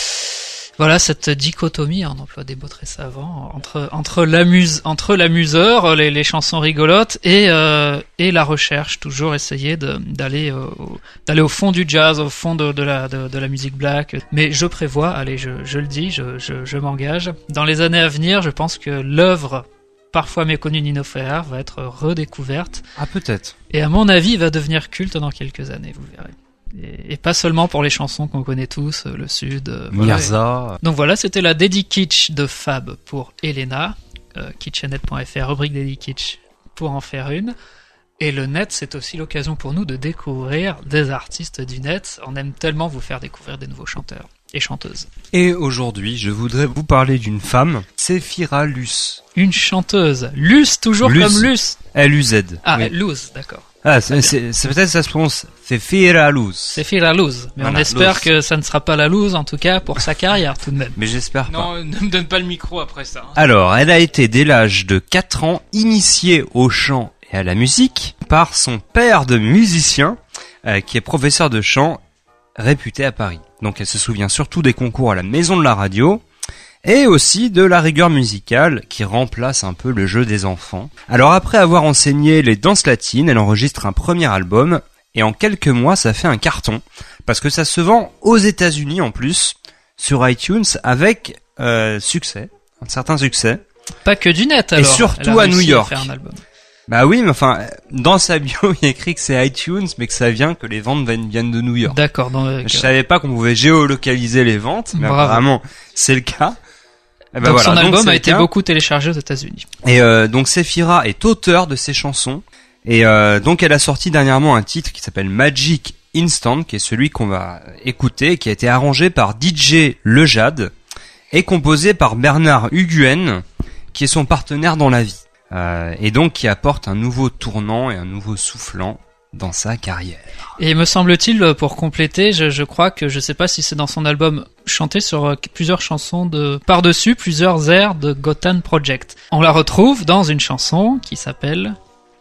voilà cette dichotomie, on emploie des mots très savants, entre entre l'amuse entre l'amuseur, les, les chansons rigolotes et euh, et la recherche, toujours essayer de d'aller euh, au, d'aller au fond du jazz, au fond de, de la de, de la musique black. Mais je prévois, allez, je je le dis, je je, je m'engage. Dans les années à venir, je pense que l'œuvre parfois méconnue de Nino Ferrer va être redécouverte. Ah, peut-être. Et à mon avis, il va devenir culte dans quelques années, vous verrez. Et, et pas seulement pour les chansons qu'on connaît tous, euh, le Sud. Euh, voilà. Mirza. Donc voilà, c'était la Dédi Kitsch de Fab pour Elena. Euh, kitchenet point f r, rubrique Dédi Kitsch pour en faire une. Et le net, c'est aussi l'occasion pour nous de découvrir des artistes du net. On aime tellement vous faire découvrir des nouveaux chanteurs et chanteuses. Et aujourd'hui, je voudrais vous parler d'une femme, Séphira Luce. Une chanteuse. Luce, toujours Luce. comme Luce. L U Z. Ah, Oui. Luz, d'accord. Ah, c'est, c'est, c'est peut-être ça se prononce Séphira Luce. Séphira Luz. Mais Voilà, on espère Luz. que ça ne sera pas la loose, en tout cas, pour sa carrière, tout de même. Mais j'espère pas. Non, ne me donne pas le micro après ça. hein. Alors, elle a été dès l'âge de quatre ans initiée au chant et à la musique par son père de musicien, euh, qui est professeur de chant réputé à Paris. Donc elle se souvient surtout des concours à la Maison de la Radio, et aussi de la rigueur musicale qui remplace un peu le jeu des enfants. Alors après avoir enseigné les danses latines, elle enregistre un premier album, et en quelques mois ça fait un carton, parce que ça se vend aux États-Unis en plus, sur iTunes, avec euh, succès, un certain succès. Pas que du net, alors. Et surtout Elle a à New réussi York. faire un album. Bah oui, mais enfin, dans sa bio, il y a écrit que c'est iTunes, mais que ça vient, que les ventes viennent viennent de New York. D'accord. Donc, euh, Je savais pas qu'on pouvait géolocaliser les ventes, mais Bravo. apparemment, c'est le cas. Eh ben donc voilà, son donc album c'est a le été cas. beaucoup téléchargé aux États-Unis. Et euh, donc Séphira est auteur de ses chansons. Et euh, donc elle a sorti dernièrement un titre qui s'appelle Magic Instant, qui est celui qu'on va écouter, qui a été arrangé par D J Lejade et composé par Bernard Huguen, qui est son partenaire dans la vie. Euh, et donc qui apporte un nouveau tournant et un nouveau soufflant dans sa carrière. Et me semble-t-il, pour compléter, je, je crois que je sais pas si c'est dans son album chanté sur euh, plusieurs chansons de par-dessus plusieurs airs de Gotham Project. On la retrouve dans une chanson qui s'appelle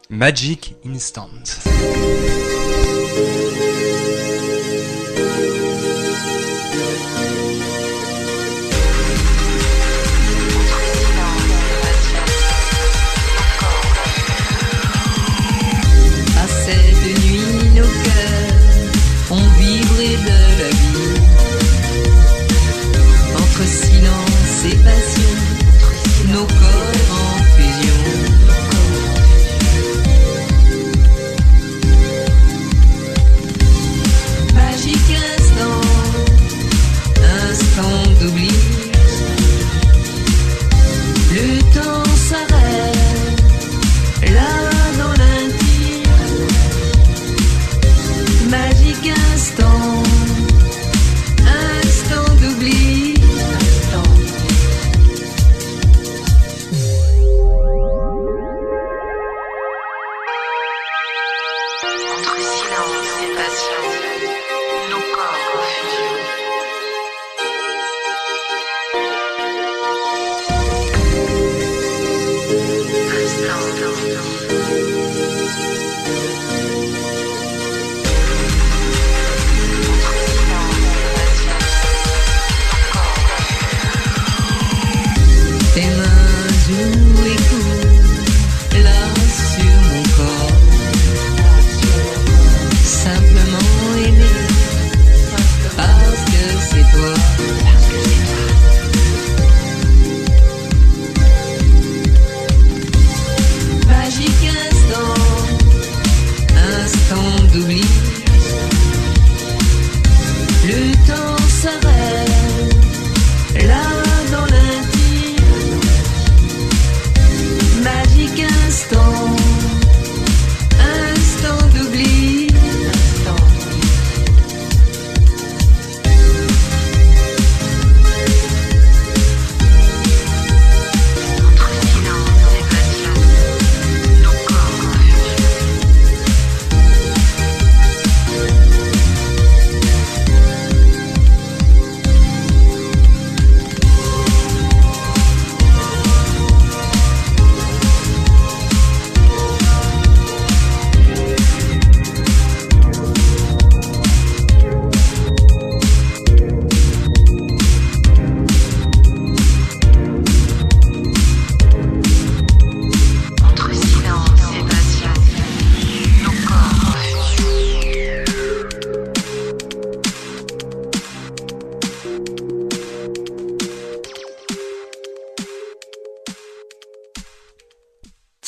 Magic Instant. À cette nuit, nos cœurs font vibrer de la vie. Entre silence et passion, nos corps en fusion.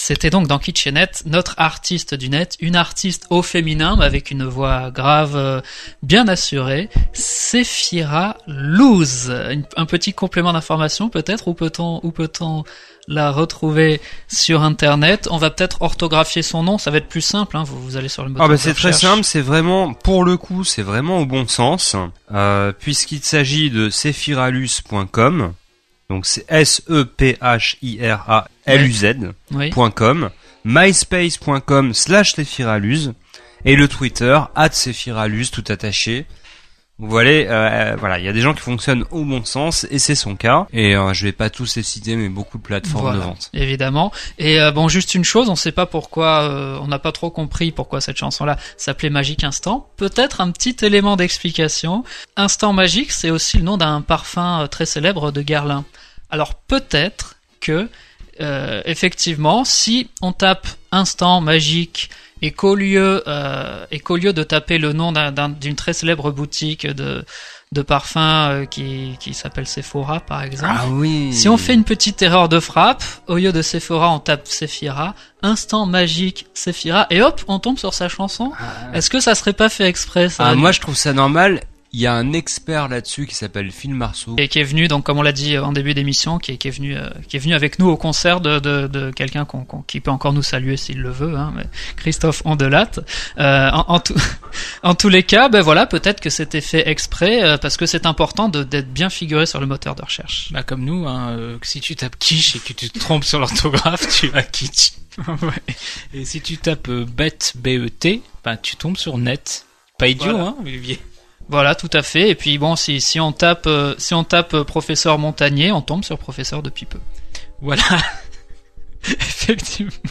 C'était donc dans Kitchenette, notre artiste du net, une artiste au féminin, mais avec une voix grave, euh, bien assurée, Séphira Louz. Un petit complément d'information peut-être, ou peut-on, ou peut-on la retrouver sur internet. On va peut-être orthographier son nom, ça va être plus simple, hein. vous, vous allez sur le moteur Ah bah de c'est recherche. très simple, c'est vraiment, pour le coup, c'est vraiment au bon sens, euh, puisqu'il s'agit de sephiraluz point com, donc c'est S E P H I R A L U Z Oui. point com, myspace point com slash sephiraluz, et le Twitter, at sephiraluz, tout attaché. Vous voyez, euh, voilà, il y a des gens qui fonctionnent au bon sens, et c'est son cas. Et euh, je vais pas tous les citer, mais beaucoup de plateformes Voilà, de vente. évidemment. Et euh, bon, juste une chose, on sait pas pourquoi, euh, on n'a pas trop compris pourquoi cette chanson-là s'appelait Magique Instant. Peut-être un petit élément d'explication. Instant Magique, c'est aussi le nom d'un parfum euh, très célèbre de Guerlain. Alors peut-être que, euh, effectivement, si on tape Instant Magique et qu'au lieu euh, et qu'au lieu de taper le nom d'un, d'un, d'une très célèbre boutique de de parfums euh, qui qui s'appelle Sephora par exemple. Ah oui. Si on fait une petite erreur de frappe, au lieu de Sephora, on tape Séphira, Instant Magique Séphira, et hop, on tombe sur sa chanson. Ah. Est-ce que ça serait pas fait exprès ça? Ah, moi je trouve ça normal. Il y a un expert là-dessus qui s'appelle Phil Marceau. Et qui est venu, donc comme on l'a dit en début d'émission, qui est, qui est venu, euh, qui est venu avec nous au concert de, de, de quelqu'un qu'on, qu'on, qui peut encore nous saluer s'il le veut, hein, mais Christophe Andelatte. Euh, en, en, tout, en tous les cas, ben voilà, peut-être que c'était fait exprès euh, parce que c'est important de, d'être bien figuré sur le moteur de recherche. Bah comme nous, hein, euh, si tu tapes quiche et que tu te trompes sur l'orthographe, tu as kitsch. Ouais. Et si tu tapes euh, bet, B E T, bah tu tombes sur net. Pas idiot, Voilà. hein, Olivier. Voilà, tout à fait. Et puis bon, si si on tape euh, si on tape euh, professeur Montagnier, on tombe sur professeur de Pipeux. Voilà. Effectivement.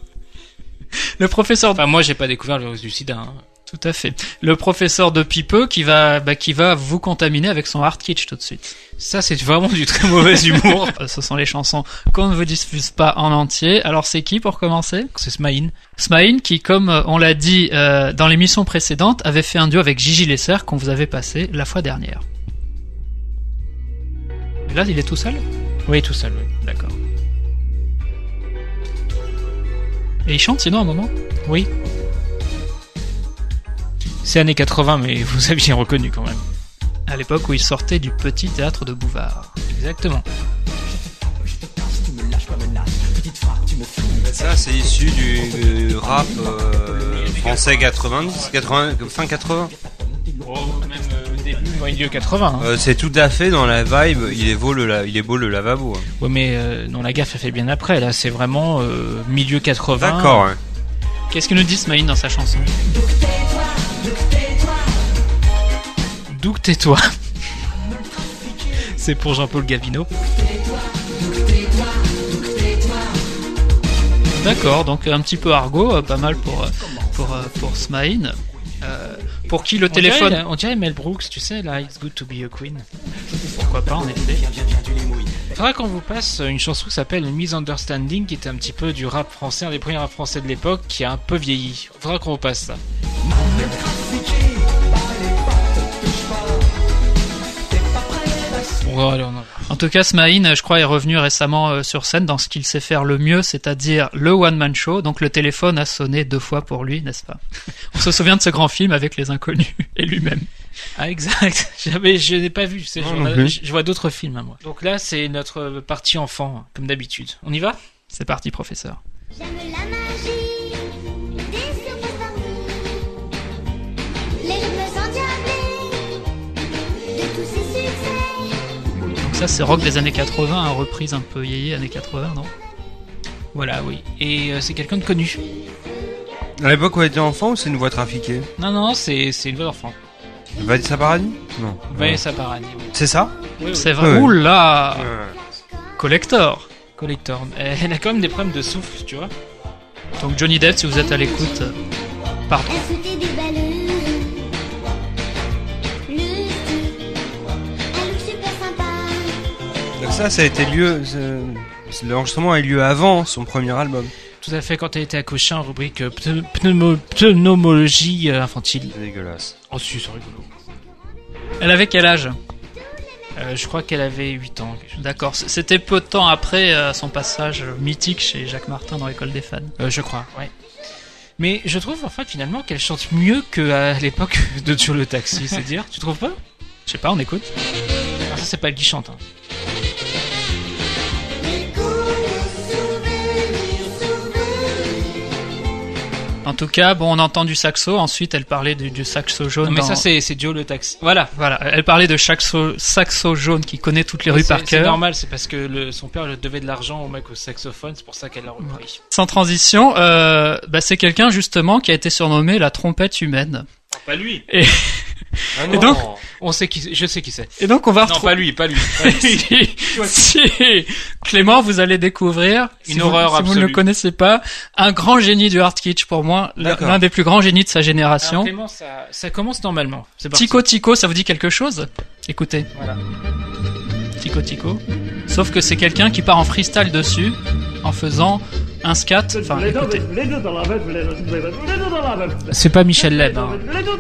Le professeur. Enfin, moi, j'ai pas découvert le virus du sida. Hein. Tout à fait. Le professeur de Pipeux qui va bah, qui va vous contaminer avec son hard kitsch tout de suite. Ça, c'est vraiment du très mauvais humour. Ce sont les chansons qu'on ne vous diffuse pas en entier. Alors c'est qui pour commencer? C'est Smaïn. Smaïn qui, comme on l'a dit euh, dans l'émission précédente, avait fait un duo avec Gigi Lesser qu'on vous avait passé la fois dernière. Et là, il est tout seul? Oui, tout seul, oui. D'accord. Et il chante sinon à un moment? Oui. C'est années quatre-vingts, mais vous aviez reconnu quand même. À l'époque où il sortait du petit théâtre de Bouvard. Exactement. Ça, c'est issu du, du rap euh, français quatre-vingt-dix, quatre-vingts, fin quatre-vingts. Oh, même euh, début, milieu quatre-vingts. Hein. Euh, c'est tout à fait dans la vibe. Il est beau le, la, il est beau le lavabo. Hein. Ouais, mais euh, non, la gaffe a fait bien après. Là, c'est vraiment euh, milieu quatre-vingts. D'accord. Ouais. Qu'est-ce que nous dit Smaïn dans sa chanson? D'où que tais-toi. C'est pour Jean-Paul Gavineau. D'accord, donc un petit peu argot, pas mal pour pour pour Smaïn. Euh, pour qui le on téléphone dirait, On dirait Mel Brooks, tu sais, là, It's Good to Be a Queen. Pourquoi pas, en effet. Il faudra qu'on vous passe une chanson qui s'appelle Misunderstanding, qui était un petit peu du rap français, un des premiers rap français de l'époque, qui a un peu vieilli. Il faudra qu'on vous passe ça. Bon, allez, on en... En tout cas, Smaïn, je crois, est revenu récemment euh, sur scène dans ce qu'il sait faire le mieux, c'est-à-dire le one-man show. Donc le téléphone a sonné deux fois pour lui, n'est-ce pas? On se souvient de ce grand film avec les inconnus et lui-même. Ah exact, J'avais, je n'ai pas vu, c'est, Non, non, non je, je vois d'autres films à moi. Donc là, c'est notre partie enfant, comme d'habitude. On y va? C'est parti, professeur. J'aime la magie des surprises les rythmes endiablés de tous ces succès. Donc ça, c'est rock des années quatre-vingts, hein, reprise un peu yéyé années quatre-vingts, non? Voilà, oui. Et euh, c'est quelqu'un de connu. À l'époque où elle était enfant ou c'est une voix trafiquée? Non, non, c'est, c'est une voix d'enfant. Vanessa Paradis? Non. Vanessa Paradis, oui. C'est ça? Oui, oui. C'est vrai. Ouais. Oula Ouais. Collector. Collector. Elle a quand même des problèmes de souffle, tu vois. Donc Johnny Depp, si vous êtes à l'écoute, euh, pardon. Elle sautait des ballons. Le style, elle look super sympa. Donc ça, ça a été lieu. c'est- L'enregistrement a eu lieu avant son premier album. Tout à fait, quand elle était à Cochin, rubrique euh, pneu- pneumo- pneumologie euh, infantile. C'est dégueulasse. Oh si, c'est rigolo. Elle avait quel âge? Euh, je crois qu'elle avait huit ans. D'accord, c'était peu de temps après euh, son passage mythique chez Jacques Martin dans l'école des fans. Euh, je crois, ouais. Mais je trouve en fait finalement qu'elle chante mieux qu'à l'époque de Joe le Taxi, c'est dire. Tu trouves pas? Je sais pas, on écoute. Ah, ça c'est pas elle qui chante. Hein. En tout cas, bon, on entend du saxo. Ensuite, elle parlait du, du saxo jaune. Non, mais dans... ça, c'est, c'est Joe le Taxi. Voilà. Voilà. Elle parlait de saxo, saxo jaune qui connaît toutes les rues c'est, par cœur. C'est normal, c'est parce que le, son père le devait de l'argent au mec au saxophone, c'est pour ça qu'elle l'a repris. Sans transition, euh, bah, c'est quelqu'un justement qui a été surnommé la trompette humaine. Ah, pas lui. Et... Ah non, et donc, on sait qui, je sais qui c'est. Et donc on va non, retrouver. pas lui, pas lui. Pas lui. Si Clément, vous allez découvrir une si horreur vous, si absolue. vous ne le connaissez pas, un grand génie du hard kitsch pour moi, D'accord. l'un des plus grands génies de sa génération. Alors, Clément, ça, ça commence normalement. C'est parti. Tico Tico, ça vous dit quelque chose? Écoutez. Voilà. Tico Tico. Sauf que c'est quelqu'un qui part en freestyle dessus, en faisant un scat. Enfin, écoutez. C'est pas Michel Leb. Hein.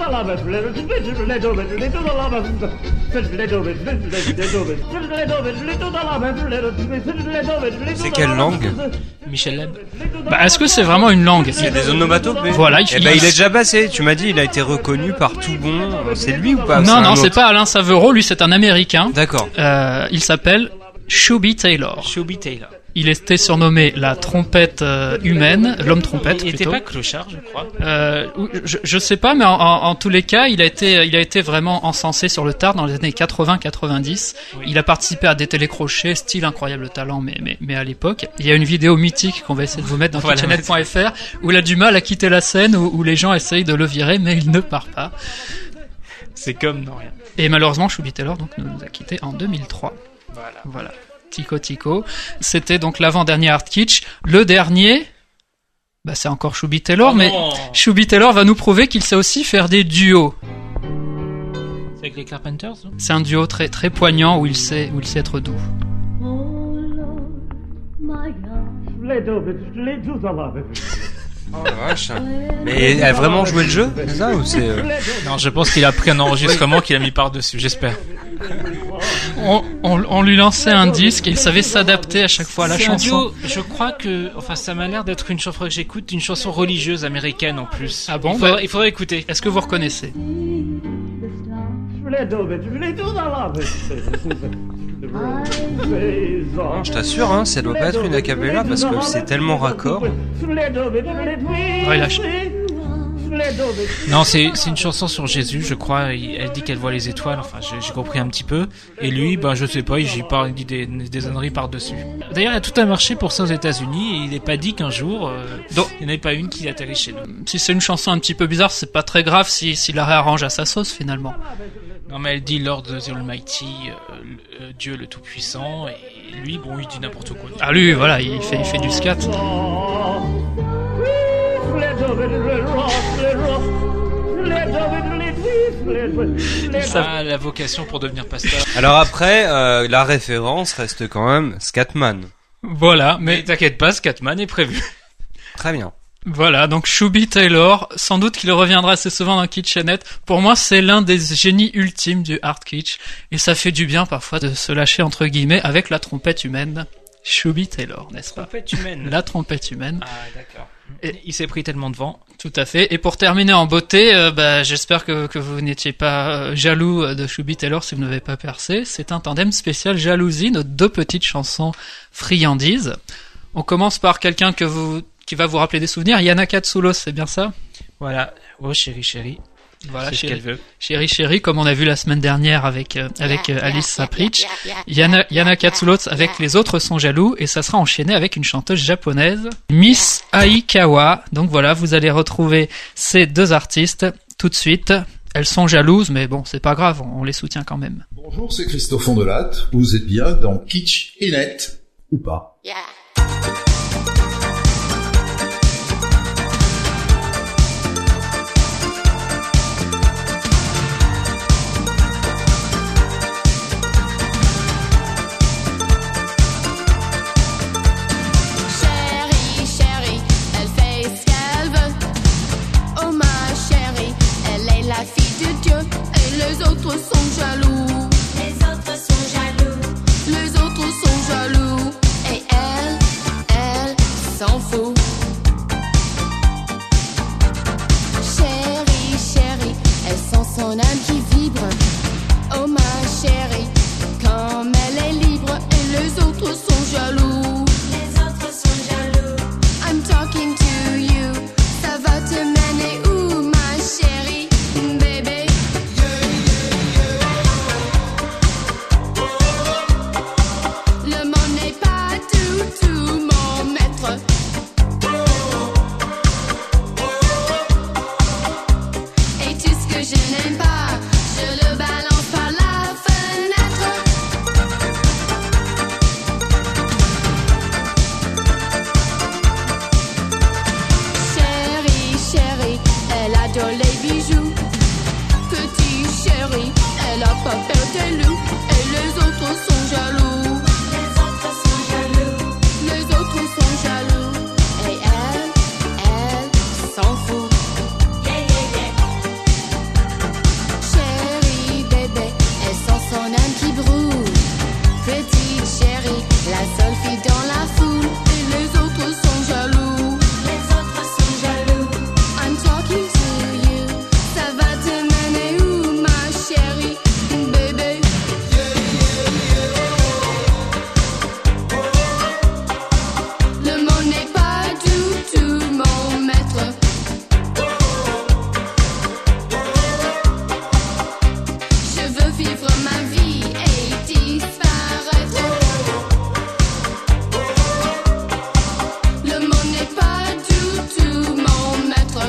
C'est quelle langue? Michel Leb. Bah, est-ce que c'est vraiment une langue? Il y a des onomatopées. Voilà, il, eh ben, il est déjà passé. Tu m'as dit, il a été reconnu par tout bon. C'est lui ou pas? Non, c'est non, c'est autre. pas Alain Savero. Lui, c'est un Américain. D'accord. Euh, il s'appelle Shooby Taylor. Shooby Taylor. Il était surnommé la trompette euh, humaine, l'homme trompette. Il était plutôt. pas clochard, je crois. Euh, je, je sais pas, mais en, en, en tous les cas, il a été, il a été vraiment encensé sur le tard dans les années quatre-vingts quatre-vingt-dix. Oui. Il a participé à des télécrochets, style incroyable talent, mais, mais, mais à l'époque. Il y a une vidéo mythique qu'on va essayer de vous mettre dans voilà, kitchenet point f r où il a du mal à quitter la scène, où, où les gens essayent de le virer, mais il ne part pas. C'est comme non rien. Et malheureusement, Shooby Taylor donc nous a quittés en deux mille trois. Voilà. Voilà. Tico Tico. C'était donc l'avant-dernier Hard Kitsch. Le dernier, bah c'est encore Shooby Taylor, oh mais Shooby Taylor va nous prouver qu'il sait aussi faire des duos. C'est avec les Carpenters, non? C'est un duo très très poignant où il sait où il sait être doux. Oh la vache. Mais elle a vraiment joué le jeu, c'est ça ou c'est euh... Non, je pense qu'il a pris un enregistrement qu'il a mis par-dessus, j'espère. On, on, on lui lançait un disque et il savait s'adapter à chaque fois à la c'est chanson. Un duo, je crois que, enfin, ça m'a l'air d'être une chanson que j'écoute, une chanson religieuse américaine en plus. Ah bon? Il faudrait, bah, il faudrait écouter. Est-ce que vous reconnaissez? Non, je t'assure, hein, ça doit pas être une a cappella parce que c'est tellement raccord. Ouais, lâche. Non, c'est, c'est une chanson sur Jésus, je crois. Elle dit qu'elle voit les étoiles, enfin, j'ai, j'ai compris un petit peu. Et lui, ben, je sais pas, il, il, parle, il dit des, des âneries par-dessus. D'ailleurs, il y a tout un marché pour ça aux États-Unis et il n'est pas dit qu'un jour, euh, donc, il n'y en ait pas une qui atterrit chez nous. Si c'est une chanson un petit peu bizarre, c'est pas très grave si, s'il la réarrange à sa sauce finalement. Non, mais elle dit Lord the Almighty, euh, euh, Dieu le Tout-Puissant, et lui, bon, il dit n'importe quoi. Ah, lui, voilà, il fait, il fait du scat. Il a la vocation pour devenir pasteur. Alors après, euh, la référence reste quand même Scatman. Voilà, mais, mais t'inquiète pas, Scatman est prévu. Très bien. Voilà, donc Shooby Taylor, sans doute qu'il reviendra assez souvent dans Kitchenet. Pour moi, c'est l'un des génies ultimes du hard kitsch, et ça fait du bien parfois de se lâcher entre guillemets avec la trompette humaine. Shooby Taylor, n'est-ce pas? Trompette humaine. La trompette humaine. Ah, d'accord. Et il s'est pris tellement de vent. Tout à fait. Et pour terminer en beauté, euh, bah, j'espère que, que vous n'étiez pas euh, jaloux de Shooby Taylor si vous n'avez pas percé. C'est un tandem spécial jalousie, nos deux petites chansons friandises. On commence par quelqu'un que vous qui va vous rappeler des souvenirs. Yana Katsoulos, c'est bien ça? Voilà. Oh, chérie, chérie. Voilà, c'est chérie, ce qu'elle veut. Chérie, chérie, comme on a vu la semaine dernière avec euh, avec euh, Alice Sapritch. Yana, Yana Katsoulos avec Les Autres Sont Jaloux, et ça sera enchaîné avec une chanteuse japonaise, Miss Aikawa. Donc voilà, vous allez retrouver ces deux artistes tout de suite. Elles sont jalouses, mais bon, c'est pas grave, on les soutient quand même. Bonjour, c'est Christophe Ondelatte. Vous êtes bien dans Kitsch et Net, ou pas? Yeah. Les autres sont jaloux. Les autres sont son âme qui vibre. Oh ma chérie, comme elle est libre et les autres sont jaloux. Les autres sont jaloux. I'm talking to you. Ça va te mener où ma chérie, bébé? Le monde n'est pas du tout mon maître. Et tout ce que je n'aime pas, je le balance par la fenêtre. Chérie, chérie, elle adore les bijoux. Petit chéri, elle a pas peur des loups. Et les autres sont jaloux. Les autres sont jaloux. Les autres sont jaloux. Et elle, elle s'en fout. Yeah, yeah, yeah. Chérie, bébé, elle sent son âme qui brûle. Petite chérie, la seule fille dans la foule. Et les autres sont jaloux. Les autres sont jaloux. I'm talking to you. Ça va te mener où ma chérie, bébé? Le monde n'est pas du tout mon maître. Je veux vivre ma vie et disparaître. Le monde n'est pas du tout mon maître.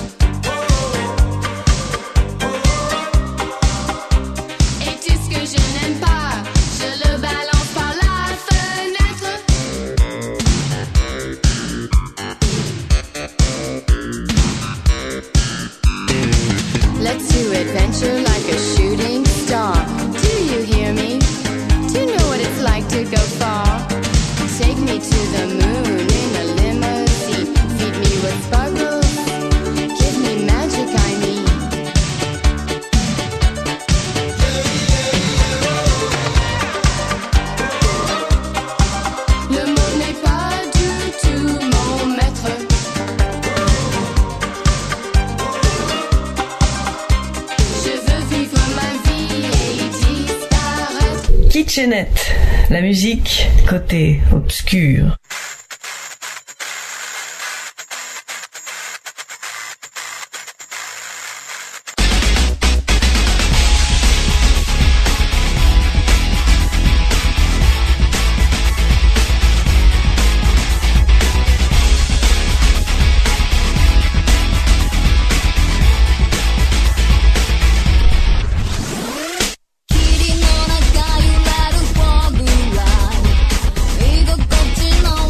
Et tout ce que je n'aime pas, je le balance par la fenêtre. Let's do adventure like a shooting star. Do you hear me? Do you know what it's like to go far? Take me to the moon in a limousine. Feed me with sparkles. Give me magic, I mean. Le monde n'est pas du tout mon maître. Je veux vivre ma vie et disparaître. Kitchenette, la musique côté obscur. Kiri no naka yuraru fog light. 居心地の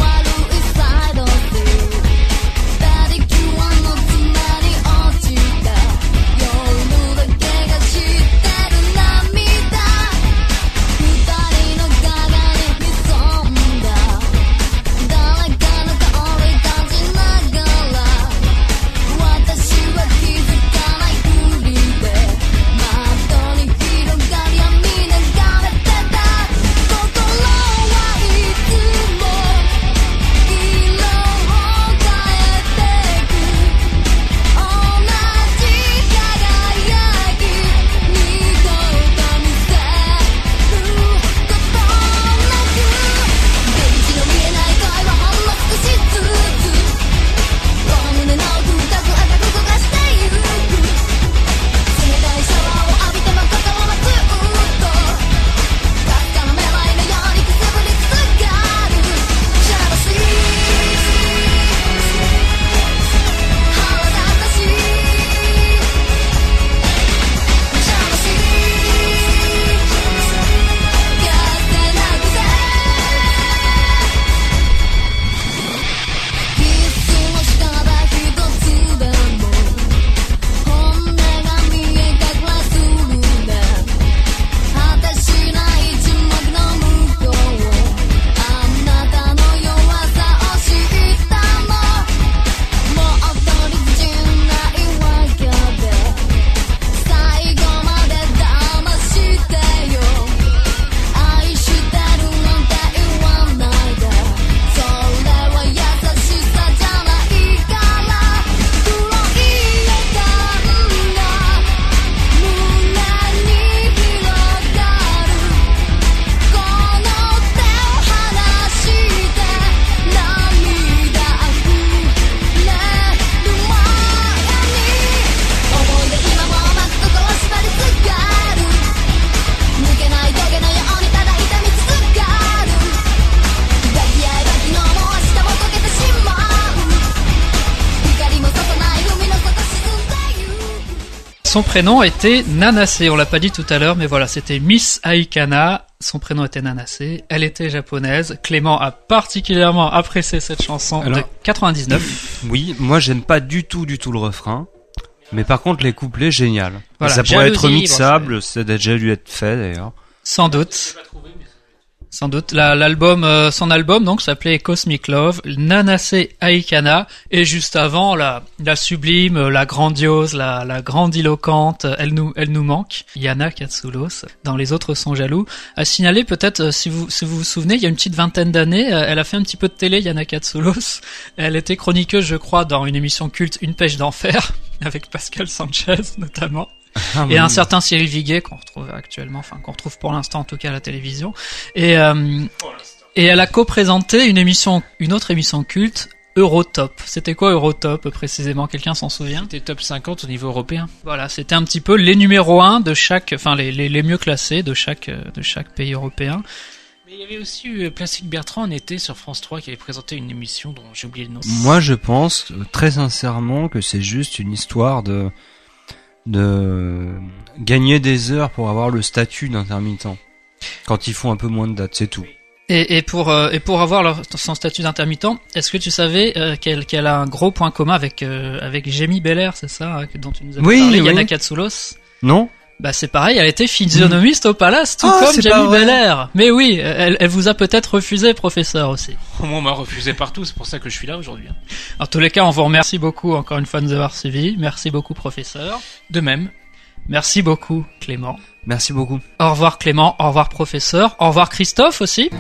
Son prénom était Nanase, on l'a pas dit tout à l'heure, mais voilà, c'était Miss Aikana. Son prénom était Nanase, elle était japonaise. Clément a particulièrement apprécié cette chanson. Alors, de quatre-vingt-dix-neuf. Oui, moi j'aime pas du tout, du tout le refrain. Mais par contre, les couplets, génial. Voilà, ça pourrait jalousie, être mixable, bon, ça a déjà dû être fait d'ailleurs. Sans doute. Sans doute. La, l'album, euh, son album donc s'appelait Cosmic Love, Nanase Aikana, et juste avant la, la sublime, la grandiose, la, la grandiloquente, elle nous, elle nous manque, Yana Katsulos. Dans Les Autres sont jaloux. À signaler peut-être, si vous, si vous vous souvenez, il y a une petite vingtaine d'années, elle a fait un petit peu de télé, Yana Katsulos. Elle était chroniqueuse, je crois, dans une émission culte, Une pêche d'enfer, avec Pascal Sanchez notamment. Ah, et un oui. certain Cyril Viguet qu'on retrouve actuellement, enfin qu'on retrouve pour l'instant en tout cas à la télévision. Et euh, et elle a co-présenté une émission, une autre émission culte, Eurotop. C'était quoi Eurotop précisément? Quelqu'un s'en souvient? C'était top cinquante au niveau européen. Voilà, c'était un petit peu les numéros un de chaque, enfin les les, les mieux classés de chaque de chaque pays européen. Mais il y avait aussi eu Plastique Bertrand en été sur France trois qui avait présenté une émission dont j'ai oublié le nom. Moi, je pense très sincèrement que c'est juste une histoire de de gagner des heures pour avoir le statut d'intermittent quand ils font un peu moins de dates, c'est tout. Et, et pour euh, et pour avoir leur, son statut d'intermittent, est-ce que tu savais euh, qu'elle qu'elle a un gros point commun avec euh, avec Jamie Belair, c'est ça hein, dont tu nous as oui, parlé, oui. Yana Katsulos? Non. Bah c'est pareil, elle était physionomiste mmh. au Palace, tout ah, comme Jamie Belair. Mais oui, elle, elle vous a peut-être refusé, professeur aussi. Moi, on m'a refusé partout, c'est pour ça que je suis là aujourd'hui. En tous les cas, on vous remercie beaucoup encore une fois de nous avoir suivis. Merci beaucoup, professeur. De même. Merci beaucoup, Clément. Merci beaucoup. Au revoir, Clément. Au revoir, professeur. Au revoir, Christophe aussi.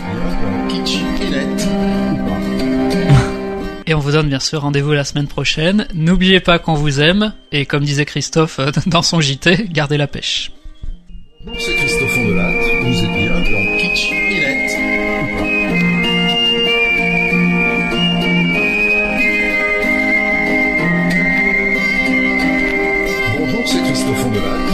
Et on vous donne bien sûr rendez-vous la semaine prochaine. N'oubliez pas qu'on vous aime. Et comme disait Christophe dans son J T, gardez la pêche. C'est Christophe Ondelatte. Vous êtes bien dans Kitsch et Net. Bonjour, c'est Christophe Ondelatte.